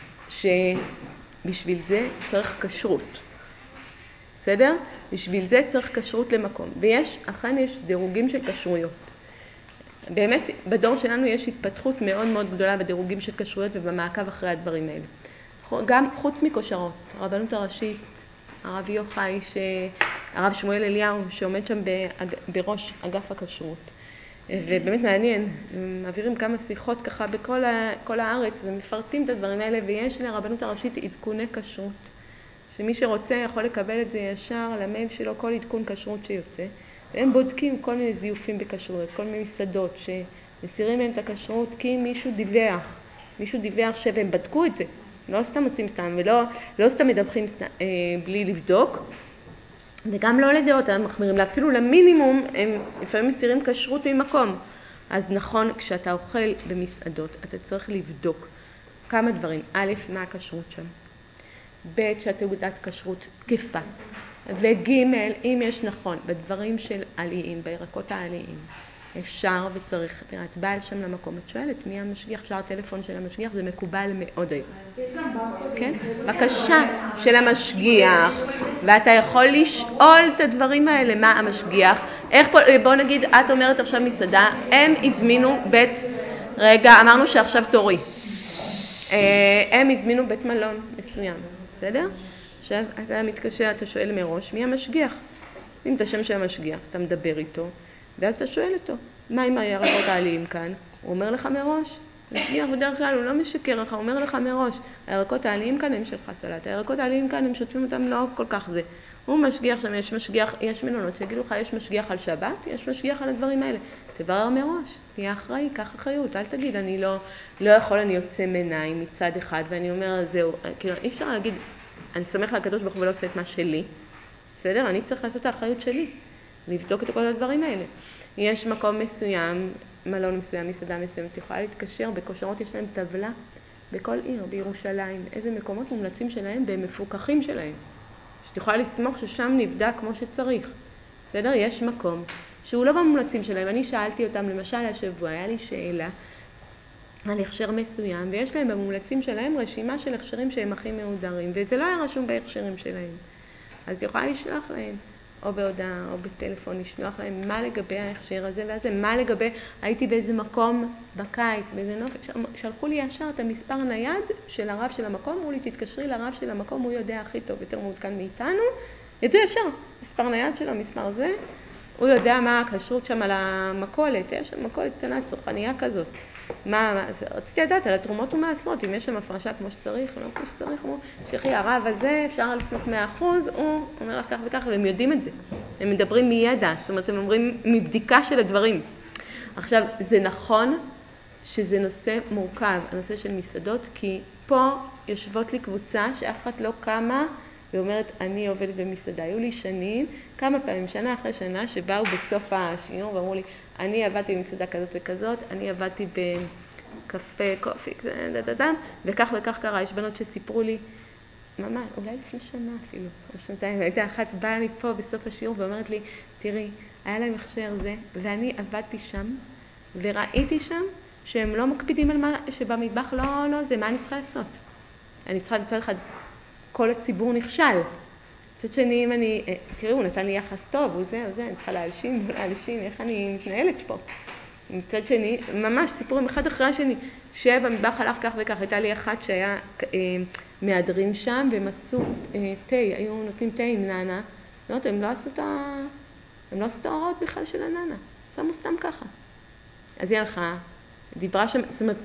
שבשביל זה צריך כשרות. בסדר? בשביל זה צריך כשרות למקום. אכן יש דירוגים של כשרויות. באמת, בדור שלנו יש התפתחות מאוד מאוד גדולה בדירוגים של כשרויות ובמעקב אחרי הדברים האלה. גם חוץ מכושרות, הרבנות הראשית, הרב יוחאי, הרב שמואל אליהו, שעומד שם בראש אגף הכשרות. ובאמת מעניין, מעבירים כמה שיחות ככה בכל הארץ ומפרטים את הדברים האלה, ויש לרבנות הראשית עדכוני כשרות. שמי שרוצה יכול לקבל את זה ישר למייל שלו, כל עדכון כשרות שיוצא. הם בודקים כל מיני זיופים בכשרות, כל מיני מסעדות שמסירים מהם את הכשרות כי מישהו דיווח שהם בדקו את זה. לא סתם עושים סתם, ולא סתם מדווחים בלי לבדוק. וגם לא לדעות, הם מחמירים לה, אפילו למינימום, הם לפעמים מסירים כשרות ממקום. אז נכון, כשאתה אוכל במסעדות, אתה צריך לבדוק כמה דברים. א', מה הכשרות שם? ב', שהתעודת כשרות תקפה. וג', אם יש נכון, בדברים של עליים, בירקות העליים, אפשר וצריך, תראה, את באה שם למקום, את שואלת מי המשגיח, אפשר הטלפון של המשגיח, זה מקובל מאוד היום. כן? בקשה של המשגיח, ואתה יכול לשאול את הדברים האלה, מה המשגיח, בוא נגיד, את אומרת עכשיו מסעדה, הם הזמינו רגע, אמרנו שעכשיו תורי, הם הזמינו בית מלון מסוים, בסדר? עכשיו, אתה מתקשר, אתה שואל מראש, מי המשגיח? אם את השם של המשגיח, אתה מדבר איתו, ואז אתה שואל אותו, מה עם הירקות העליים כאן? הוא אומר לך מראש, המשגיח בדרך כלל הוא לא משקר לך, הוא אומר לך מראש, הירקות העליים כאן הם שלך סלט, הירקות העליים כאן הם שוטפים אותם לא כל כך זה. הוא משגיח שם, יש משגיח, יש מלונות שיגידו לך, יש משגיח על שבת, יש משגיח על הדברים האלה. תברר מראש, תהיה אחראי, קח אחריות, אל תגיד, אני לא יכול, אני יוצא מעיניים מצד אחד, ואני אומר, זהו, כאילו, אי אפשר להגיד, אני סומך לקדוש ברוך הוא ולא עושה את מה שלי, בסדר? אני צריך לעשות את האחריות שלי, לבדוק את כל הדברים האלה. יש מקום מסוים, מלון מסוים, מסעדה מסוימת, יכולה להתקשר, בכושרות יש להם טבלה בכל עיר, בירושלים, איזה מקומות מומלצים שלהם במפוקחים שלהם, שאת יכולה לסמוך ששם נבדק כמו שצריך, בסדר? יש מקום שהוא לא במומלצים שלהם, אני שאלתי אותם, למשל השבוע, היה לי שאלה על הכשר מסוים, ויש להם במומלצים שלהם רשימה של הכשרים שהם הכי מהודרים, וזה לא היה רשום בהכשרים שלהם. אז את יכולה לשלוח להם, או בהודעה, או בטלפון, לשלוח להם מה לגבי ההכשר הזה והזה, מה לגבי, הייתי באיזה מקום בקיץ, באיזה נופש, שלחו לי ישר את המספר נייד של הרב של המקום, אמרו לי, תתקשרי לרב של המקום, הוא יודע הכי טוב, יותר מעודכן מאיתנו, את זה ישר, מספר נייד שלו, מספר זה, הוא יודע מה הכשרות שם על המקולת, יש שם מקולת קטנה, צרכניה כזאת. רציתי לדעת על התרומות ומעשרות, אם יש שם הפרשה כמו שצריך או לא כמו שצריך, הוא שכי הרב הזה אפשר לסמוך 100%, הוא אומר לך כך וכך, והם יודעים את זה. הם מדברים מידע, זאת אומרת, הם אומרים מבדיקה של הדברים. עכשיו, זה נכון שזה נושא מורכב, הנושא של מסעדות, כי פה יושבות לי קבוצה שאף אחד לא קמה ואומרת, אני עובדת במסעדה. היו לי שנים, כמה פעמים, שנה אחרי שנה, שבאו בסוף השיעור ואמרו לי, אני עבדתי במסעדה כזאת וכזאת, אני עבדתי בקפה, קופי, וכך וכך קרה. יש בנות שסיפרו לי, ממש, אולי לפני שנה אפילו, או שנתיים, הייתה אחת באה לי פה בסוף השיעור ואומרת לי, תראי, היה להם הכשר זה, ואני עבדתי שם, וראיתי שם שהם לא מקפידים על מה, שבמטבח לא זה, מה אני צריכה לעשות? אני צריכה מצד אחד, כל הציבור נכשל. מצד שני, אם אני, תראו, הוא נתן לי יחס טוב, הוא זה, אני צריכה להלשין, איך אני מתנהלת פה. מצד שני, ממש סיפורים אחד אחרי השני, שבמטבח הלך כך וכך, הייתה לי אחת שהיה מהדרין שם, והם עשו תה, היו נותנים תה עם ננה, הם לא עשו את ההוראות בכלל של הננה, שמו סתם ככה. אז היא הלכה, דיברה שם, זאת אומרת,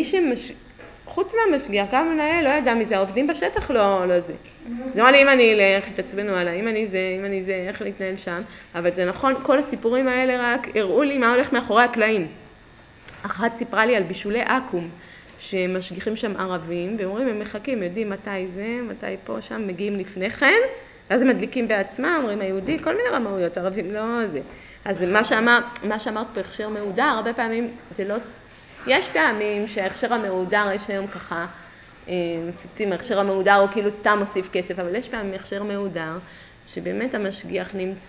חוץ מהמשגיח, גם המנהל לא ידע מזה, העובדים בשטח לא זה. זאת אומרת, אם אני אלך, תצבנו עליי, אם אני זה, איך להתנהל שם, אבל זה נכון, כל הסיפורים האלה רק הראו לי מה הולך מאחורי הקלעים. אחת סיפרה לי על בישולי אקום, שמשגיחים שם ערבים, ואומרים, הם מחכים, יודעים מתי זה, מתי פה, שם, מגיעים לפני כן, ואז הם מדליקים בעצמם, אומרים, היהודי, כל מיני רמאויות, ערבים לא זה. אז מה שאמרת פה, הכשר מהודר, הרבה פעמים זה לא... יש פעמים שההכשר המהודר, יש היום ככה, מפיצים, ההכשר המהודר הוא כאילו סתם מוסיף כסף, אבל יש פעמים הכשר מהודר, שבאמת המשגיח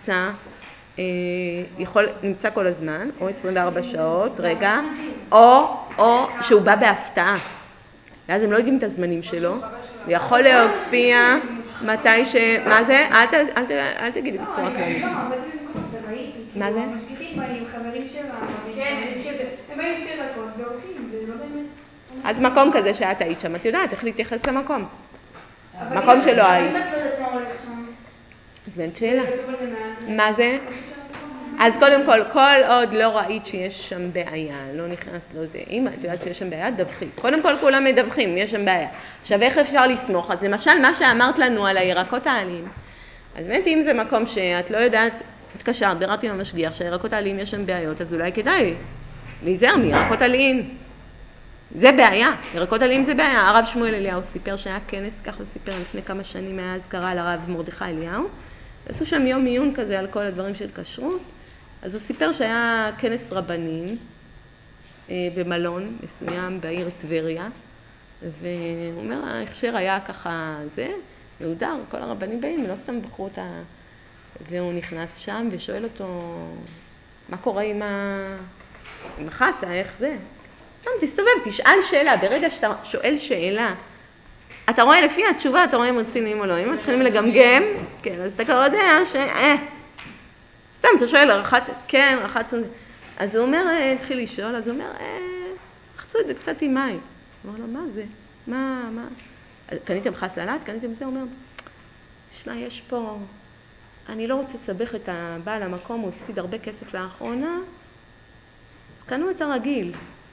נמצא כל הזמן, או 24 שעות, רגע, או שהוא בא בהפתעה. ואז הם לא יודעים את הזמנים שלו, ויכול להופיע מתי מה זה? אל תגידי בצורה כללית. מה זה? המשגיחים באים, חברים הם באים 2 דקות והולכים, זה לא באמת... אז מקום כזה שאת היית שם, את יודעת איך להתייחס למקום. מקום שלא היית. אבל אם את לא יודעת מה הולך שם... אז אין שאלה. מה זה? אז קודם כל עוד לא ראית שיש שם בעיה, לא נכנס לו זה. אם את יודעת שיש שם בעיה, דווחי. קודם כל כולם מדווחים, יש שם בעיה. עכשיו איך אפשר לסמוך? אז למשל מה שאמרת לנו על הירקות העליים, אז באמת אם זה מקום שאת לא יודעת התקשרת, ביררתי עם המשגיח שהירקות העליים יש שם בעיות, אז אולי כדאי להיזהר מירקות עליים. זה בעיה, ירקות עליים זה בעיה. הרב שמואל אליהו סיפר שהיה כנס, כך הוא סיפר לפני כמה שנים, היה אזכרה לרב מרדכי אליהו. עשו שם יום עיון כזה על כל הדברים של כשרות. אז הוא סיפר שהיה כנס רבנים במלון מסוים בעיר טבריה, והוא אומר, ההכשר היה ככה זה, מהודר, כל הרבנים באים, לא סתם בחרו אותה. והוא נכנס שם ושואל אותו, מה קורה עם החסה, איך זה? סתם תסתובב, תשאל שאלה. ברגע שאתה שואל שאלה, אתה רואה לפי התשובה, אתה רואה אם רציניים או לא. אם מתחילים לגמגם, כן, אז אתה כבר יודע סתם, אתה שואל, כן, רחצנו. אז הוא אומר, התחיל לשאול, אז הוא אומר, רחצו את זה קצת עם מים. הוא אומר לו, מה זה? מה? קניתם חסלת? קניתם זה? הוא אומר, תשמע, יש פה, אני לא רוצה לסבך את הבעל המקום, הוא הפסיד הרבה כסף לאחרונה, אז קנו את הרגיל.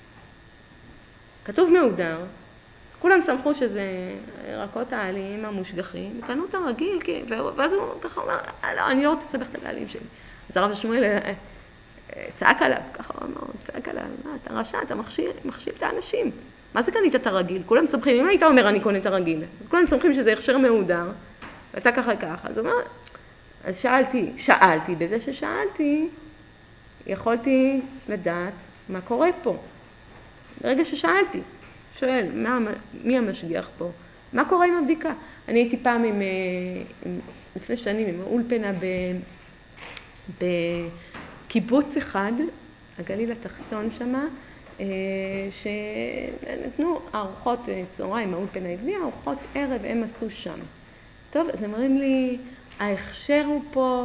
כתוב מהודר, כולם שמחו שזה ירקות העליים המושגחים, קנו את הרגיל, ואז הוא ככה אומר, לא, אני לא רוצה לסבך את הבעלים שלי. אז הרב שמואל צעק עליו, ככה הוא אמר, צעק עליו, אתה רשע, אתה מכשיל את האנשים. מה זה קנית את הרגיל? כולם סמכים, אם היית אומר אני קונה את הרגיל, כולם סמכים שזה הכשר מהודר, ואתה ככה. אז הוא אומר, אז שאלתי, בזה ששאלתי, יכולתי לדעת מה קורה פה. ברגע ששאלתי, שואל, מי המשגיח פה? מה קורה עם הבדיקה? אני הייתי פעם לפני שנים עם אולפנה בקיבוץ אחד, הגליל התחתון שמה, שנתנו ארוחות צהריים, האולפנה הביאה, ארוחות ערב הם עשו שם. טוב, אז אמרים לי, ההכשר הוא פה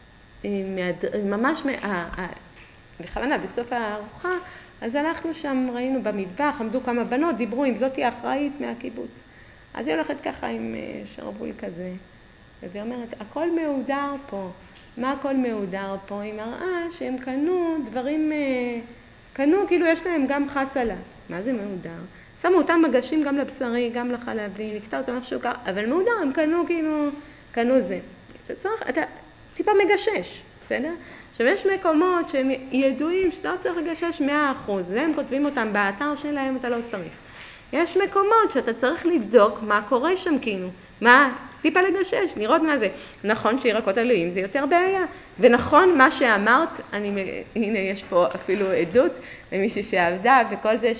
ממש בכוונה בסוף הארוחה, אז הלכנו שם, ראינו במטבח, עמדו כמה בנות, דיברו עם זאתי האחראית מהקיבוץ. אז היא הולכת ככה עם שרבול כזה, והיא אומרת, הכל מהודר פה. מה הכל מהודר פה? היא מראה שהם קנו דברים, כאילו יש להם גם חסלה. מה זה מהודר? שמו אותם מגשים גם לבשרי, גם לחלבי, נקטע אותם איכשהו ככה, אבל מהודר הם קנו זה. אתה טיפה מגשש, בסדר? עכשיו יש מקומות שהם ידועים שאתה לא צריך לגשש 100%, זה הם כותבים אותם באתר שלהם, אתה לא צריך. יש מקומות שאתה צריך לבדוק מה קורה שם כאילו, טיפה לגשש, לראות מה זה. נכון שירקות עליים זה יותר בעיה, ונכון מה שאמרת, הנה יש פה אפילו עדות למישהי שעבדה וכל זה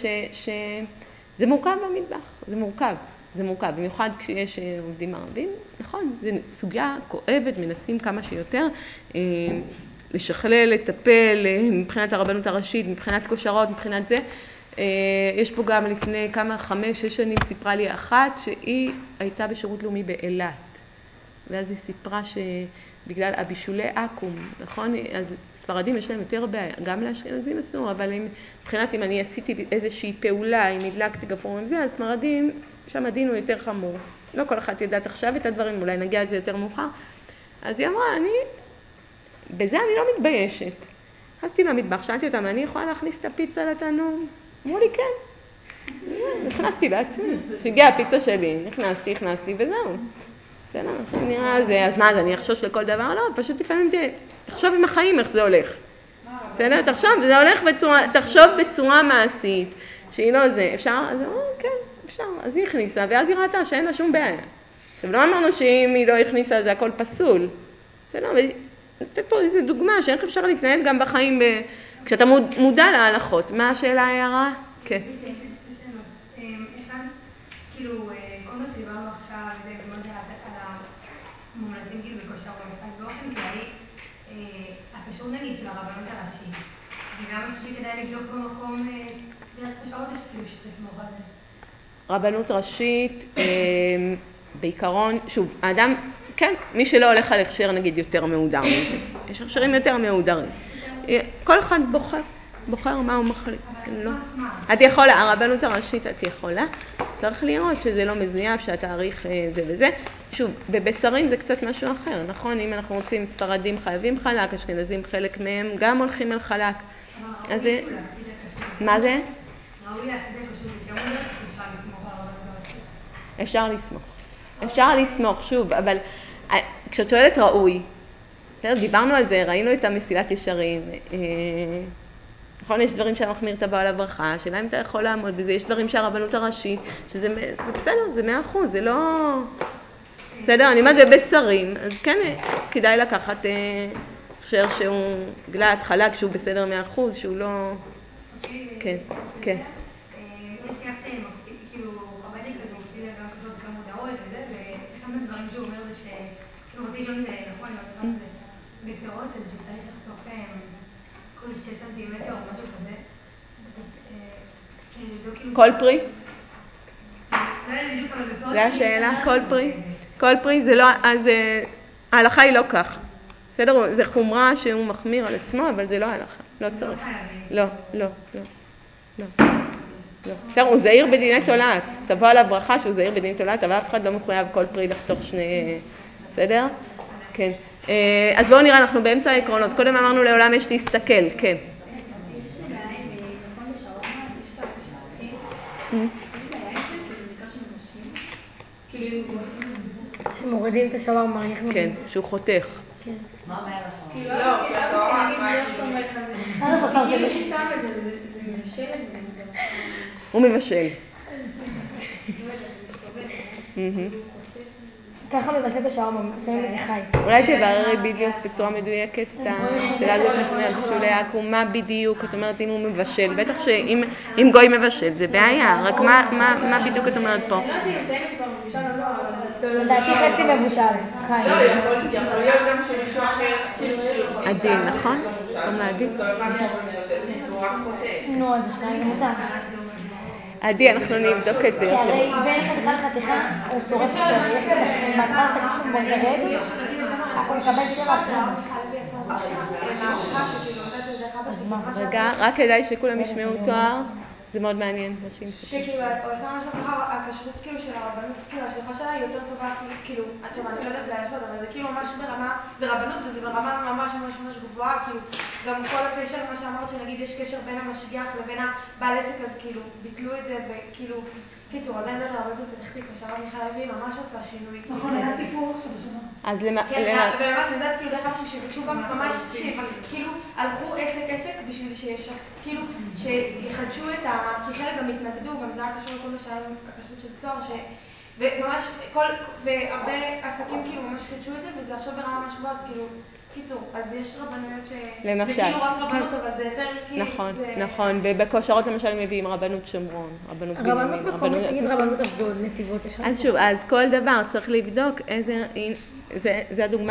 זה מורכב במטבח, זה מורכב, במיוחד כשיש עובדים ערבים, נכון, זה סוגיה כואבת, מנסים כמה שיותר, לשכלל, לטפל, מבחינת הרבנות הראשית, מבחינת כושרות, מבחינת זה. יש פה גם לפני 5-6 שנים סיפרה לי אחת שהיא הייתה בשירות לאומי באילת. ואז היא סיפרה שבגלל הבישולי אקום, נכון? אז ספרדים יש להם יותר בעיה, גם לאשכנזים אסור, אבל מבחינת אם אני עשיתי איזושהי פעולה, אם הדלקתי גפרור עם זה, אז ספרדים, שם הדין הוא יותר חמור. לא כל אחד ידעת עכשיו את הדברים, אולי נגיע לזה יותר מאוחר. אז היא אמרה, בזה אני לא מתביישת. נכנסתי למטבח, שאלתי אותם, אני יכולה להכניס את הפיצה לתנור? אמרו לי, כן. נכנסתי בעצמי. כשהגיעה הפיצה שלי, נכנסתי וזהו. בסדר, עכשיו נראה זה, אז מה זה, אני אחשוש לכל דבר? לא, פשוט לפעמים תחשוב עם החיים איך זה הולך. בסדר, תחשוב בצורה מעשית, שהיא לא זה, אפשר? אז אמרו, כן, אפשר. אז היא הכניסה, ואז היא ראתה שאין לה שום בעיה. עכשיו, לא אמרנו שאם היא לא הכניסה, זה הכל פסול. בסדר, לתת פה איזו דוגמה שאיך אפשר להתנהל גם בחיים כשאתה מודע להלכות. מה השאלה הערה? כן. יש לי שתי שאלות. אחד, כאילו, כל מה שדיברנו עכשיו, דיברתי על המומלצים כאילו בכושרות, אז באופן כללי, הכשרות נגיד של הרבנות הראשית, זה גם משהו שכדאי לבדוק במקום דרך כושרות, או שכאילו שתסמוך על זה? רבנות ראשית, בעיקרון, שוב, האדם, כן, מי שלא הולך על הכשר נגיד יותר מהודר מזה. יש הכשרים יותר מהודרים. כל אחד בוחר מה הוא מחליט. לא. את יכולה, הרבנות הראשית את יכולה, צריך לראות שזה לא מזויף, שהתאריך זה וזה. שוב, בבשרים זה קצת משהו אחר, נכון? אם אנחנו רוצים ספרדים חייבים חלק, אשכנזים חלק מהם גם הולכים על חלק. אז זה... מה זה? ראוי להקפיד כשרות, כי אמרו לך שאפשר לסמוך על הרבנות הראשית. אפשר לסמוך, שוב, אבל כשאת שואלת ראוי, דיברנו על זה, ראינו את המסילת ישרים. נכון, יש דברים שהמחמיר תבוא על הברכה, השאלה אם אתה יכול לעמוד בזה, יש דברים שהרבנות הראשית, שזה בסדר, זה 100%, זה לא... בסדר, אני אומרת בבשרים, אז כן, כדאי לקחת הכשר שהוא גלת, חלק, שהוא בסדר 100%, שהוא לא... כן, כן. יש לי אח כאילו, חב"דניק כזה, הוא מוציא גם כזאת גם מודעות וזה, ואחד מהדברים שהוא אומר זה שהוא רוצה לשאול אם זה נכון, אם אני צריכה את זה בפירות, אז שצריך לחתוך כל 2 סנטימטר או משהו כזה. כל פרי? לא יודע בדיוק, אבל בפירות... זה השאלה, כל פרי? כל פרי זה לא, אז ההלכה היא לא כך. בסדר, זה חומרה שהוא מחמיר על עצמו, אבל זה לא ההלכה, לא צריך. לא, לא, לא. לא. בסדר, הוא זהיר בדיני תולעת. תבוא על הברכה שהוא זהיר בדיני תולעת, אבל אף אחד לא מחויב כל פרי לחתוך 2... בסדר? כן. אז בואו נראה, אנחנו באמצע העקרונות. קודם אמרנו לעולם יש להסתכל, כן. שמורידים את השווארמה, כן, שהוא חותך. מה הבעיה לשאול? לא, כי השאלה, נגיד, לא סומך על זה. כאילו הוא שם את זה, זה מבשל את זה. הוא מבשל. ככה מבשל בשווארמה, שמים את זה חי. אולי תבררי בדיוק בצורה מדויקת את השאלה הזאת לפני בישולי העכו"ם, מה בדיוק, את אומרת אם הוא מבשל, בטח שאם גוי מבשל זה בעיה, רק מה בדיוק את אומרת פה? אני לא יודעת אם מסיימת כבר מבושל או לא, אבל... לדעתי חצי מבושל, חי. לא, יכול להיות גם שמישהו אחר, כאילו עדין, נכון? קוראים לה עדין. נו, אז זה 2 מותר. עדי, אנחנו נבדוק את זה כי הרי בין חתיכה לחתיכה הוא שורף אותו, ויש לו משהו, בהתחלה תגיד שהוא מגרד, הוא מקבל צבע אחר. רגע, רק כדאי שכולם ישמעו תואר, זה מאוד מעניין. שכאילו, הוא עושה משהו ככה, הכשרות כאילו של הרבנות, כאילו השגחה שלה היא יותר טובה, כאילו, טוב, אני לא יודעת להשוות, אבל זה כאילו ממש ברמה, זה רבנות וזה ברמה ממש ממש ממש גבוהה, כאילו, גם כל הקשר, מה שאמרת, שנגיד יש קשר בין המשגיח לבין הבעל עסק, אז כאילו, ביטלו את זה, וכאילו, קיצור, אז אני יודעת הרבה בפתח תקווה, שהרב מיכאל לוי ממש עשה שינוי. נכון, היה סיפור עכשיו בשנה. אז כן, וממש אני יודעת כאילו דרך שביקשו גם ממש, כאילו הלכו עסק בשביל כאילו שיחדשו את כי חלק גם התנגדו, גם זה היה קשור לכל מה שהיה הכשרות של צוהר, וממש והרבה עסקים כאילו ממש חידשו את זה, וזה עכשיו ברמה ממש גבוהה, אז כאילו, קיצור, אז יש רבנויות זה כאילו רק רבנות, אבל זה יותר כאילו... נכון, ובכושרות למשל מביאים רבנות שומרון, רבנות בנימין. רבנות מקומית, נגיד רבנות אשדוד, נתיבות, יש אז שוב, אז כל דבר צריך לבדוק איזה... זה הדוגמה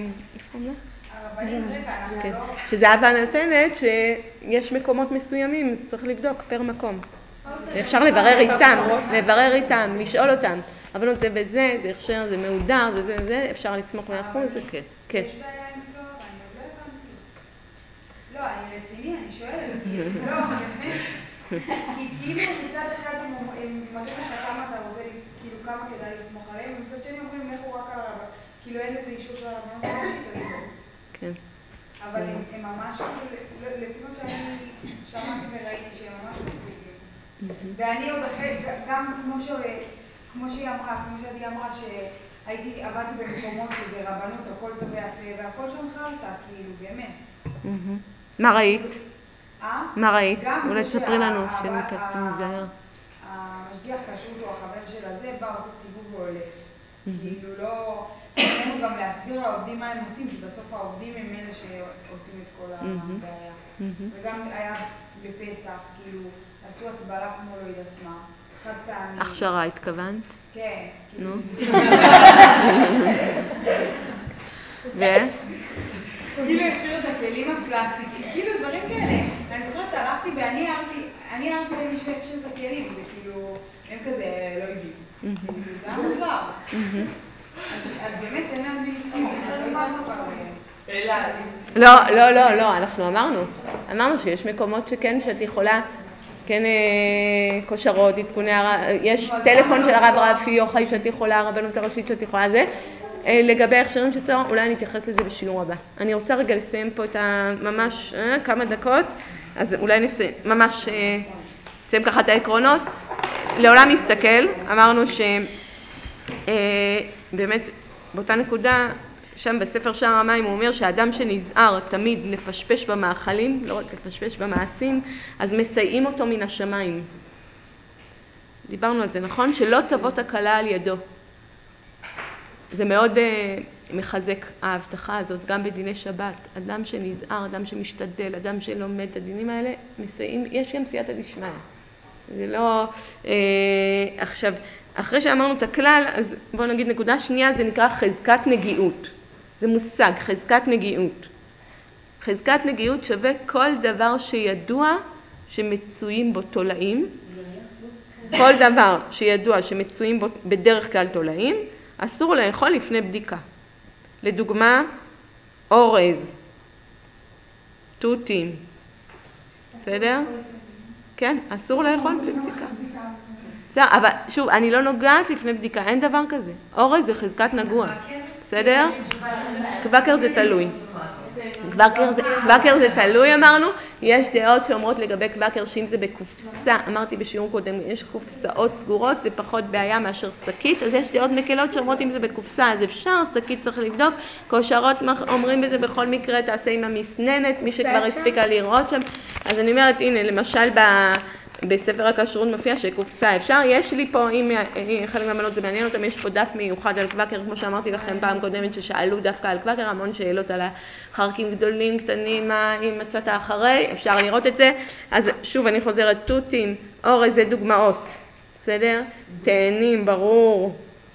שזהבה נותנת, שיש מקומות מסוימים, אז צריך לבדוק פר מקום. אפשר לברר איתם, לשאול אותם. אבל זה וזה, זה הכשר, זה מהודר, זה, אפשר לסמוך 100%, זה כן. כן. יש בעיה עם צוהר, אני עוד לא הבנתי. לא, אני רציני, אני שואלת. לא, באמת. כי כאילו מצד אחד הם מראים לך כמה אתה רוצה, כאילו כמה כדאי לסמוך עליהם, ומצד שני אומרים לכו רק על הרבנות. כאילו אין לזה אישור של הרבנות הראשית, אז לא. כן. אבל הם ממש, לפי מה שאני שמעתי וראיתי שהם ממש מפרידים. ואני עוד אחרי, גם כמו שהיא אמרה, כמו שעדי אמרה, עבדתי במקומות שזה רבנות, הכל טוב ויפה, והכל שם חרטה, כאילו, באמת. מה ראית? מה ראית? גם אולי זה תספרי לנו שמזהר. המשגיח כשרות או החבר של הזה בא, עושה סיבוב והולך. כאילו לא... איננו גם להסביר לעובדים מה הם עושים, כי בסוף העובדים הם אלה שעושים את כל הבעיה. וגם היה בפסח, כאילו, עשו הטבלה כמו לא יודעת מה, חד פעמים. הכשרה התכוונת? כן. נו. כאילו הכשיר את הכלים הפלסטיק, כאילו דברים כאלה. אני זוכרת שהלכתי ואני הערתי למישהו להכשיר את הכלים, וכאילו, הם כזה לא יודעים. זה היה מוזר. אז באמת אין להם מי לסמוך, אז לא יודעת כבר... לא, אנחנו אמרנו שיש מקומות שכן, שאת יכולה, כן, כושרות, עדכוני הרב, יש טלפון של הרב רפי יוחאי שאת יכולה, הרבנות הראשית שאת יכולה, זה. לגבי הכשרים של צוהר, אולי אני אתייחס לזה בשיעור הבא. אני רוצה רגע לסיים פה את ממש כמה דקות, אז אולי ממש נסיים ככה את העקרונות. לעולם מסתכל, אמרנו שבאמת באותה נקודה שם בספר שער המים הוא אומר שהאדם שנזהר תמיד לפשפש במאכלים, לא רק לפשפש במעשים, אז מסייעים אותו מן השמיים. דיברנו על זה, נכון? שלא תבוא תקלה על ידו. זה מאוד מחזק ההבטחה הזאת, גם בדיני שבת. אדם שנזהר, אדם שמשתדל, אדם שלומד את הדינים האלה, מסייעים, יש גם סייעתא דשמיא. זה לא... עכשיו, אחרי שאמרנו את הכלל, אז בואו נגיד נקודה שנייה, זה נקרא חזקת נגיעות. זה מושג, חזקת נגיעות. חזקת נגיעות שווה כל דבר שידוע שמצויים בו תולעים. כל דבר שידוע שמצויים בו בדרך כלל תולעים, אסור לאכול לפני בדיקה. לדוגמה, אורז, תותים. בסדר? כן, אסור לאכול לפני בדיקה. בסדר, אבל שוב, אני לא נוגעת לפני בדיקה, אין דבר כזה. אורז זה חזקת נגוע. בסדר? קוואקר זה תלוי. קוואקר זה תלוי, אמרנו. יש דעות שאומרות לגבי קוואקר שאם זה בקופסה, אמרתי בשיעור קודם, יש קופסאות סגורות, זה פחות בעיה מאשר שקית, אז יש דעות מקלות שאומרות אם זה בקופסה, אז אפשר, שקית צריך לבדוק. כושרות אומרים בזה בכל מקרה, תעשה עם המסננת, מי שכבר הספיקה לראות שם. אז אני אומרת, הנה, למשל בספר הכשרות מופיע שקופסה אפשר, יש לי פה, אם חלק מהבנות זה מעניין אותם, יש פה דף מיוחד על קוואקר, כמו שאמרתי לכם פעם קודמת ששאלו דווקא על קוואקר, המון שאלות על החרקים גדולים, קטנים, מה אם מצאת אחרי, אפשר לראות את זה. אז שוב אני חוזרת, תותים, אורז זה דוגמאות, בסדר? תאנים, ברור,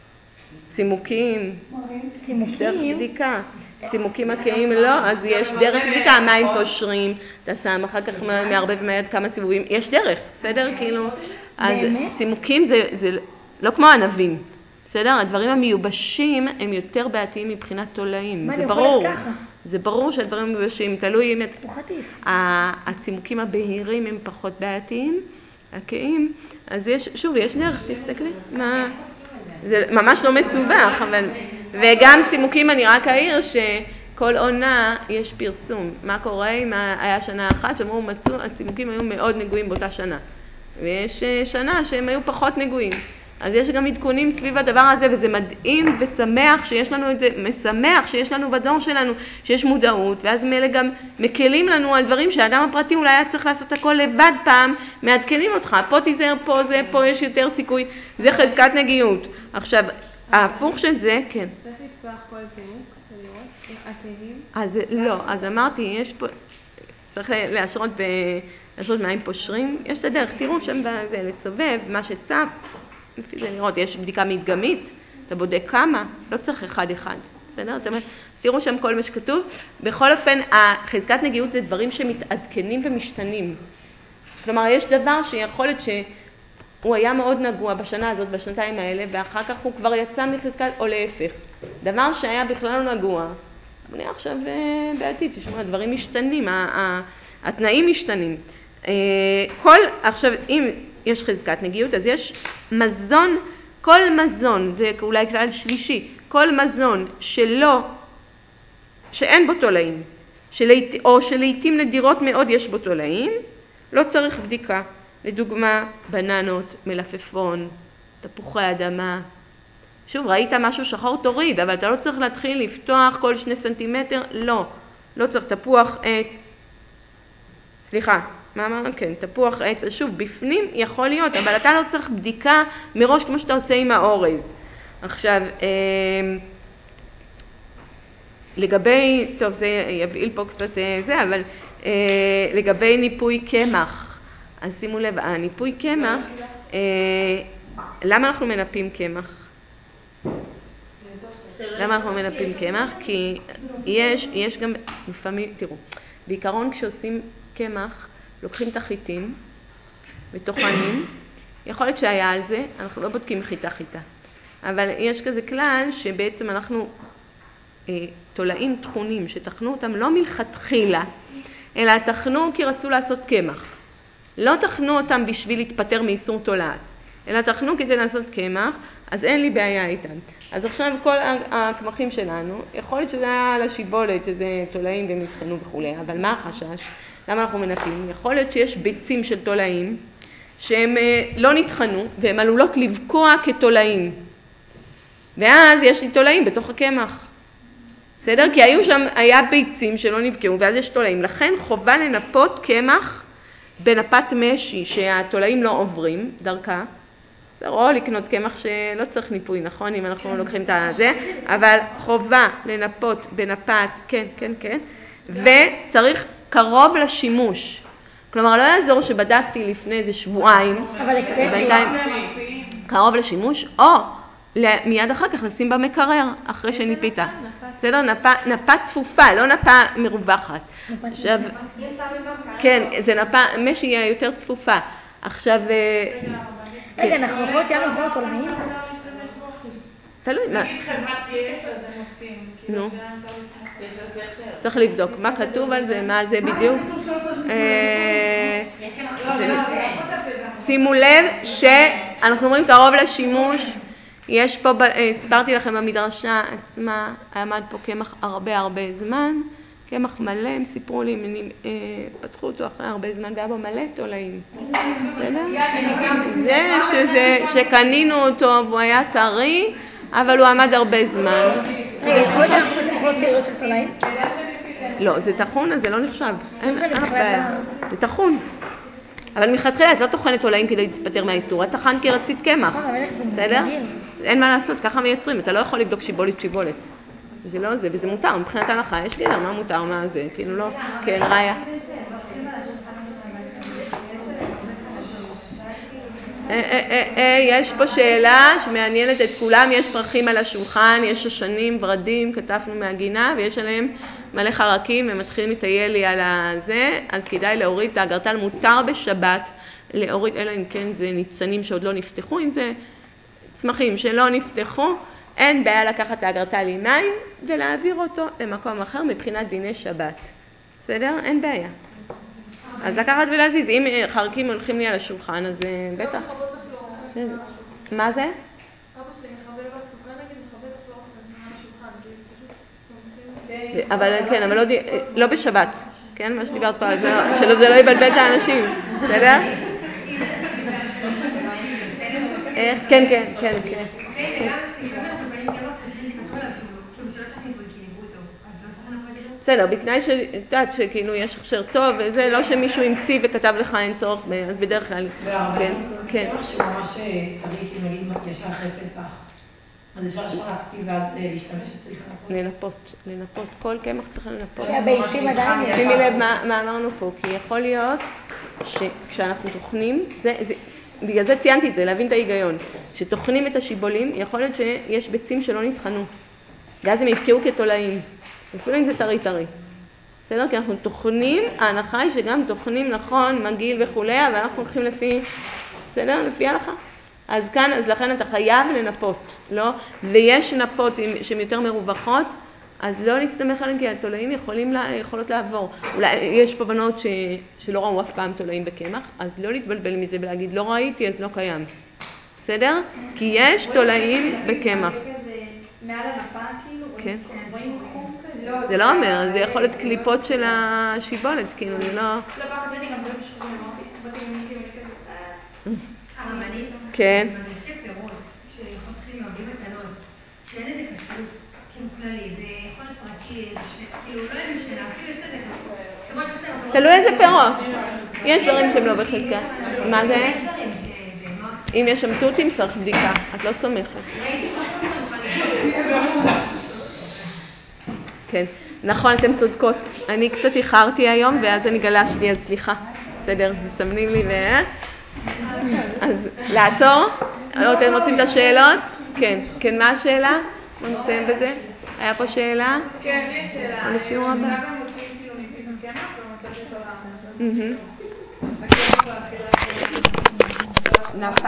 צימוקים, דרך בדיקה. צימוקים מקיים לא, אז יש דרך בדיקה, מים פושרים, אתה שם אחר כך מערבב מיד כמה סיבובים, יש דרך, בסדר? כאילו, אז צימוקים זה לא כמו ענבים, בסדר? הדברים המיובשים הם יותר בעייתיים מבחינת תולעים, זה ברור. זה ברור שהדברים המיובשים, תלוי אם הצימוקים הבהירים הם פחות בעייתיים, הקיים, אז יש, שוב, יש דרך, תסתכלי, זה ממש לא מסובך, אבל... וגם צימוקים אני רק אעיר שכל עונה יש פרסום. מה קורה אם היה שנה אחת שאמרו מצאו, הצימוקים היו מאוד נגועים באותה שנה. ויש שנה שהם היו פחות נגועים. אז יש גם עדכונים סביב הדבר הזה, וזה מדהים ושמח שיש לנו את זה, משמח שיש לנו בדור שלנו, שיש מודעות, ואז מלא גם מקלים לנו על דברים שהאדם הפרטי אולי היה צריך לעשות הכל לבד פעם, מעדכנים אותך, פה תיזהר, פה זה, פה יש יותר סיכוי, זה חזקת נגיעות. עכשיו, ההפוך של זה, כן. צריך לפתוח כל צימוק, לראות, התאנים? אז לא, אז אמרתי, יש פה, צריך להשרות מים פושרים, יש את הדרך, תראו שם בזה, לסובב, מה שצף, לפי זה לראות, יש בדיקה מדגמית, אתה בודק כמה, לא צריך אחד-אחד, בסדר? זאת אומרת, תראו שם כל מה שכתוב, בכל אופן, חזקת נגיעות זה דברים שמתעדכנים ומשתנים. כלומר, יש דבר שיכול להיות שהוא היה מאוד נגוע בשנה הזאת, בשנתיים האלה, ואחר כך הוא כבר יצא מחזקת, או להפך. דבר שהיה בכלל לא נגוע, אבל נראה עכשיו בעתיד, תשמעו, הדברים משתנים, התנאים משתנים. עכשיו, אם יש חזקת נגיעות, אז יש מזון, כל מזון, זה אולי כלל שלישי, כל מזון שאין בו תולעים, או שלעיתים נדירות מאוד יש בו תולעים, לא צריך בדיקה. לדוגמה, בננות, מלפפון, תפוחי אדמה. שוב, ראית משהו שחור תוריד, אבל אתה לא צריך להתחיל לפתוח כל 2 סנטימטר, לא צריך תפוח עץ. סליחה, מה אמרנו? כן, תפוח עץ, שוב, בפנים יכול להיות, אבל אתה לא צריך בדיקה מראש כמו שאתה עושה עם האורז. עכשיו, לגבי, טוב, זה יבעיל פה קצת זה, אבל לגבי ניפוי קמח, אז שימו לב, הניפוי קמח, למה אנחנו מנפים קמח? למה אנחנו מנפים קמח? כי יש גם, לפעמים, תראו, בעיקרון כשעושים קמח, לוקחים את החיטים וטוחנים, יכול להיות שהיה על זה, אנחנו לא בודקים חיטה, אבל יש כזה כלל שבעצם אנחנו תולעים תכונים שתכנו אותם לא מלכתחילה, אלא תכנו כי רצו לעשות קמח. לא תכנו אותם בשביל להתפטר מאיסור תולעת, אלא תכנו כדי לעשות קמח, אז אין לי בעיה איתם. אז עכשיו כל הקמחים שלנו, יכול להיות שזה היה על השיבולת, שזה תולעים והם נטחנו וכו', אבל מה החשש? למה אנחנו מנפים? יכול להיות שיש ביצים של תולעים שהם לא נטחנו והם עלולות לבקוע כתולעים. ואז יש לי תולעים בתוך הקמח. בסדר? כי היה ביצים שלא נבקעו, ואז יש תולעים. לכן חובה לנפות קמח בנפת משי, שהתולעים לא עוברים דרכה. או לקנות קמח שלא צריך ניפוי, נכון? אם אנחנו לוקחים את זה, אבל חובה לנפות בנפת, כן, כן, כן, וצריך קרוב לשימוש. כלומר, לא יעזור שבדקתי לפני איזה שבועיים, ובינתיים קרוב לשימוש, או מיד אחר כך לשים במקרר, אחרי שניפית. בסדר? נפה צפופה, לא נפה מרווחת. עכשיו, כן, זה נפה, משי יהיה יותר צפופה. עכשיו, רגע, אנחנו יכולות יאללה יכולות תולעים? תלוי, מה? נגיד חברת יש, אז הם עושים. נו. צריך לבדוק מה כתוב על זה, מה זה בדיוק. שימו לב שאנחנו אומרים קרוב לשימוש, יש פה, הסברתי לכם במדרשה עצמה, עמד פה קמח הרבה זמן, קמח מלא, הם סיפרו לי, פתחו אותו אחרי הרבה זמן, והיה בו מלא תולעים. זה שקנינו אותו והוא היה טרי, אבל הוא עמד הרבה זמן. רגע, יכולות שאנחנו בעצם יכולות שאריות של תולעים? לא, זה תחון, אז זה לא נחשב. זה תחון. אבל מלכתחילה את לא טוחנת תולעים כדי להתפטר מהאיסור, את טחנת כי רצית קמח. בסדר? אין מה לעשות, ככה מייצרים, אתה לא יכול לבדוק שיבולת. זה לא זה, וזה מותר, מבחינת ההלכה, יש גדר, מה מותר, מה זה, כאילו לא, כן, ראיה. יש פה שאלה שמעניינת את כולם, יש פרחים על השולחן, יש שושנים, ורדים, כתפנו מהגינה, ויש עליהם מלא חרקים, ומתחילים לטייל לי על הזה, אז כדאי להוריד את האגרטל, מותר בשבת להוריד, אלא אם כן זה ניצנים שעוד לא נפתחו, אם זה צמחים שלא נפתחו, אין בעיה לקחת את האגרטל עם מים ולהעביר אותו למקום אחר מבחינת דיני שבת. בסדר? אין בעיה. אז לקחת ולהזיז, אם חרקים הולכים לי על השולחן, אז בטח. מה זה? אבא שלי מחבל בסוכה נגיד, מחבל אפילו על השולחן, כי פשוט אבל כן, אבל לא בשבת, כן? מה שדיברת פה על זה, שזה לא יבלבל את האנשים, בסדר? כן. וגם לפעמים אנחנו באים גם בכסל שכתוב עליו שהוא שלא צריך ניפוי כי ניפו אותו, אז לא צריך לנפות את זה? בסדר, בתנאי שתת שכאילו יש הכשר טוב וזה, לא שמישהו המציא וכתב לך אין צורך, אז בדרך כלל, כן. קמח שממש טרי, כאילו נגיד ישר אחרי פסח, אז אפשר להקפיא ואז להשתמש שצריך לנפות, כל קמח צריך לנפות. הביצים עדיין. שימי לב מה אמרנו פה, כי יכול להיות שכשאנחנו תוכנים, בגלל זה ציינתי את זה, להבין את ההיגיון, שתוכנים את השיבולים, יכול להיות שיש ביצים שלא נבחנו, ואז הם יפקעו כתולעים, אפילו אם זה טרי. בסדר? כי אנחנו תוכנים, ההנחה היא שגם תוכנים נכון, מגיל וכולי, אבל אנחנו הולכים לפי, בסדר? לפי ההלכה. אז כאן, אז לכן אתה חייב לנפות, לא? ויש נפות שהן יותר מרווחות, אז לא להסתמך עליהם, כי התולעים יכולות לעבור. אולי יש פה בנות שלא ראו אף פעם תולעים בקמח, אז לא להתבלבל מזה ולהגיד, לא ראיתי, אז לא קיים. בסדר? כי יש תולעים בקמח. מעל הנפה כאילו? כן. רואים חום כזה? זה לא אומר, זה יכול להיות קליפות של השיבולת, כאילו, זה לא... לא, ככה בני גם דברים שחורים, באתי ומיניתי כזה. הרבנית? כן. אז יש פירות שחותכים מעובדים מתנות, שאין לזה כשרות, כאילו כללי, זה יכול להיות פרטי, כאילו לא יודעים שנה, אפילו יש כזה... תלוי איזה פירות. יש דברים שהם לא בחזקה. מה זה? אם יש שם תותים צריך בדיקה, את לא סומכת. כן, נכון, אתם צודקות. אני קצת איחרתי היום ואז אני גלשתי, אז סליחה. בסדר, מסמנים לי אז לעצור? אתם רוצים את השאלות? כן, מה השאלה? בוא נסיים בזה. היה פה שאלה? כן, יש שאלה. לשיעור הבא. גם הם עושים כאילו ניסים בקמח ומצאתי תולעה. אז הקמח להכילה.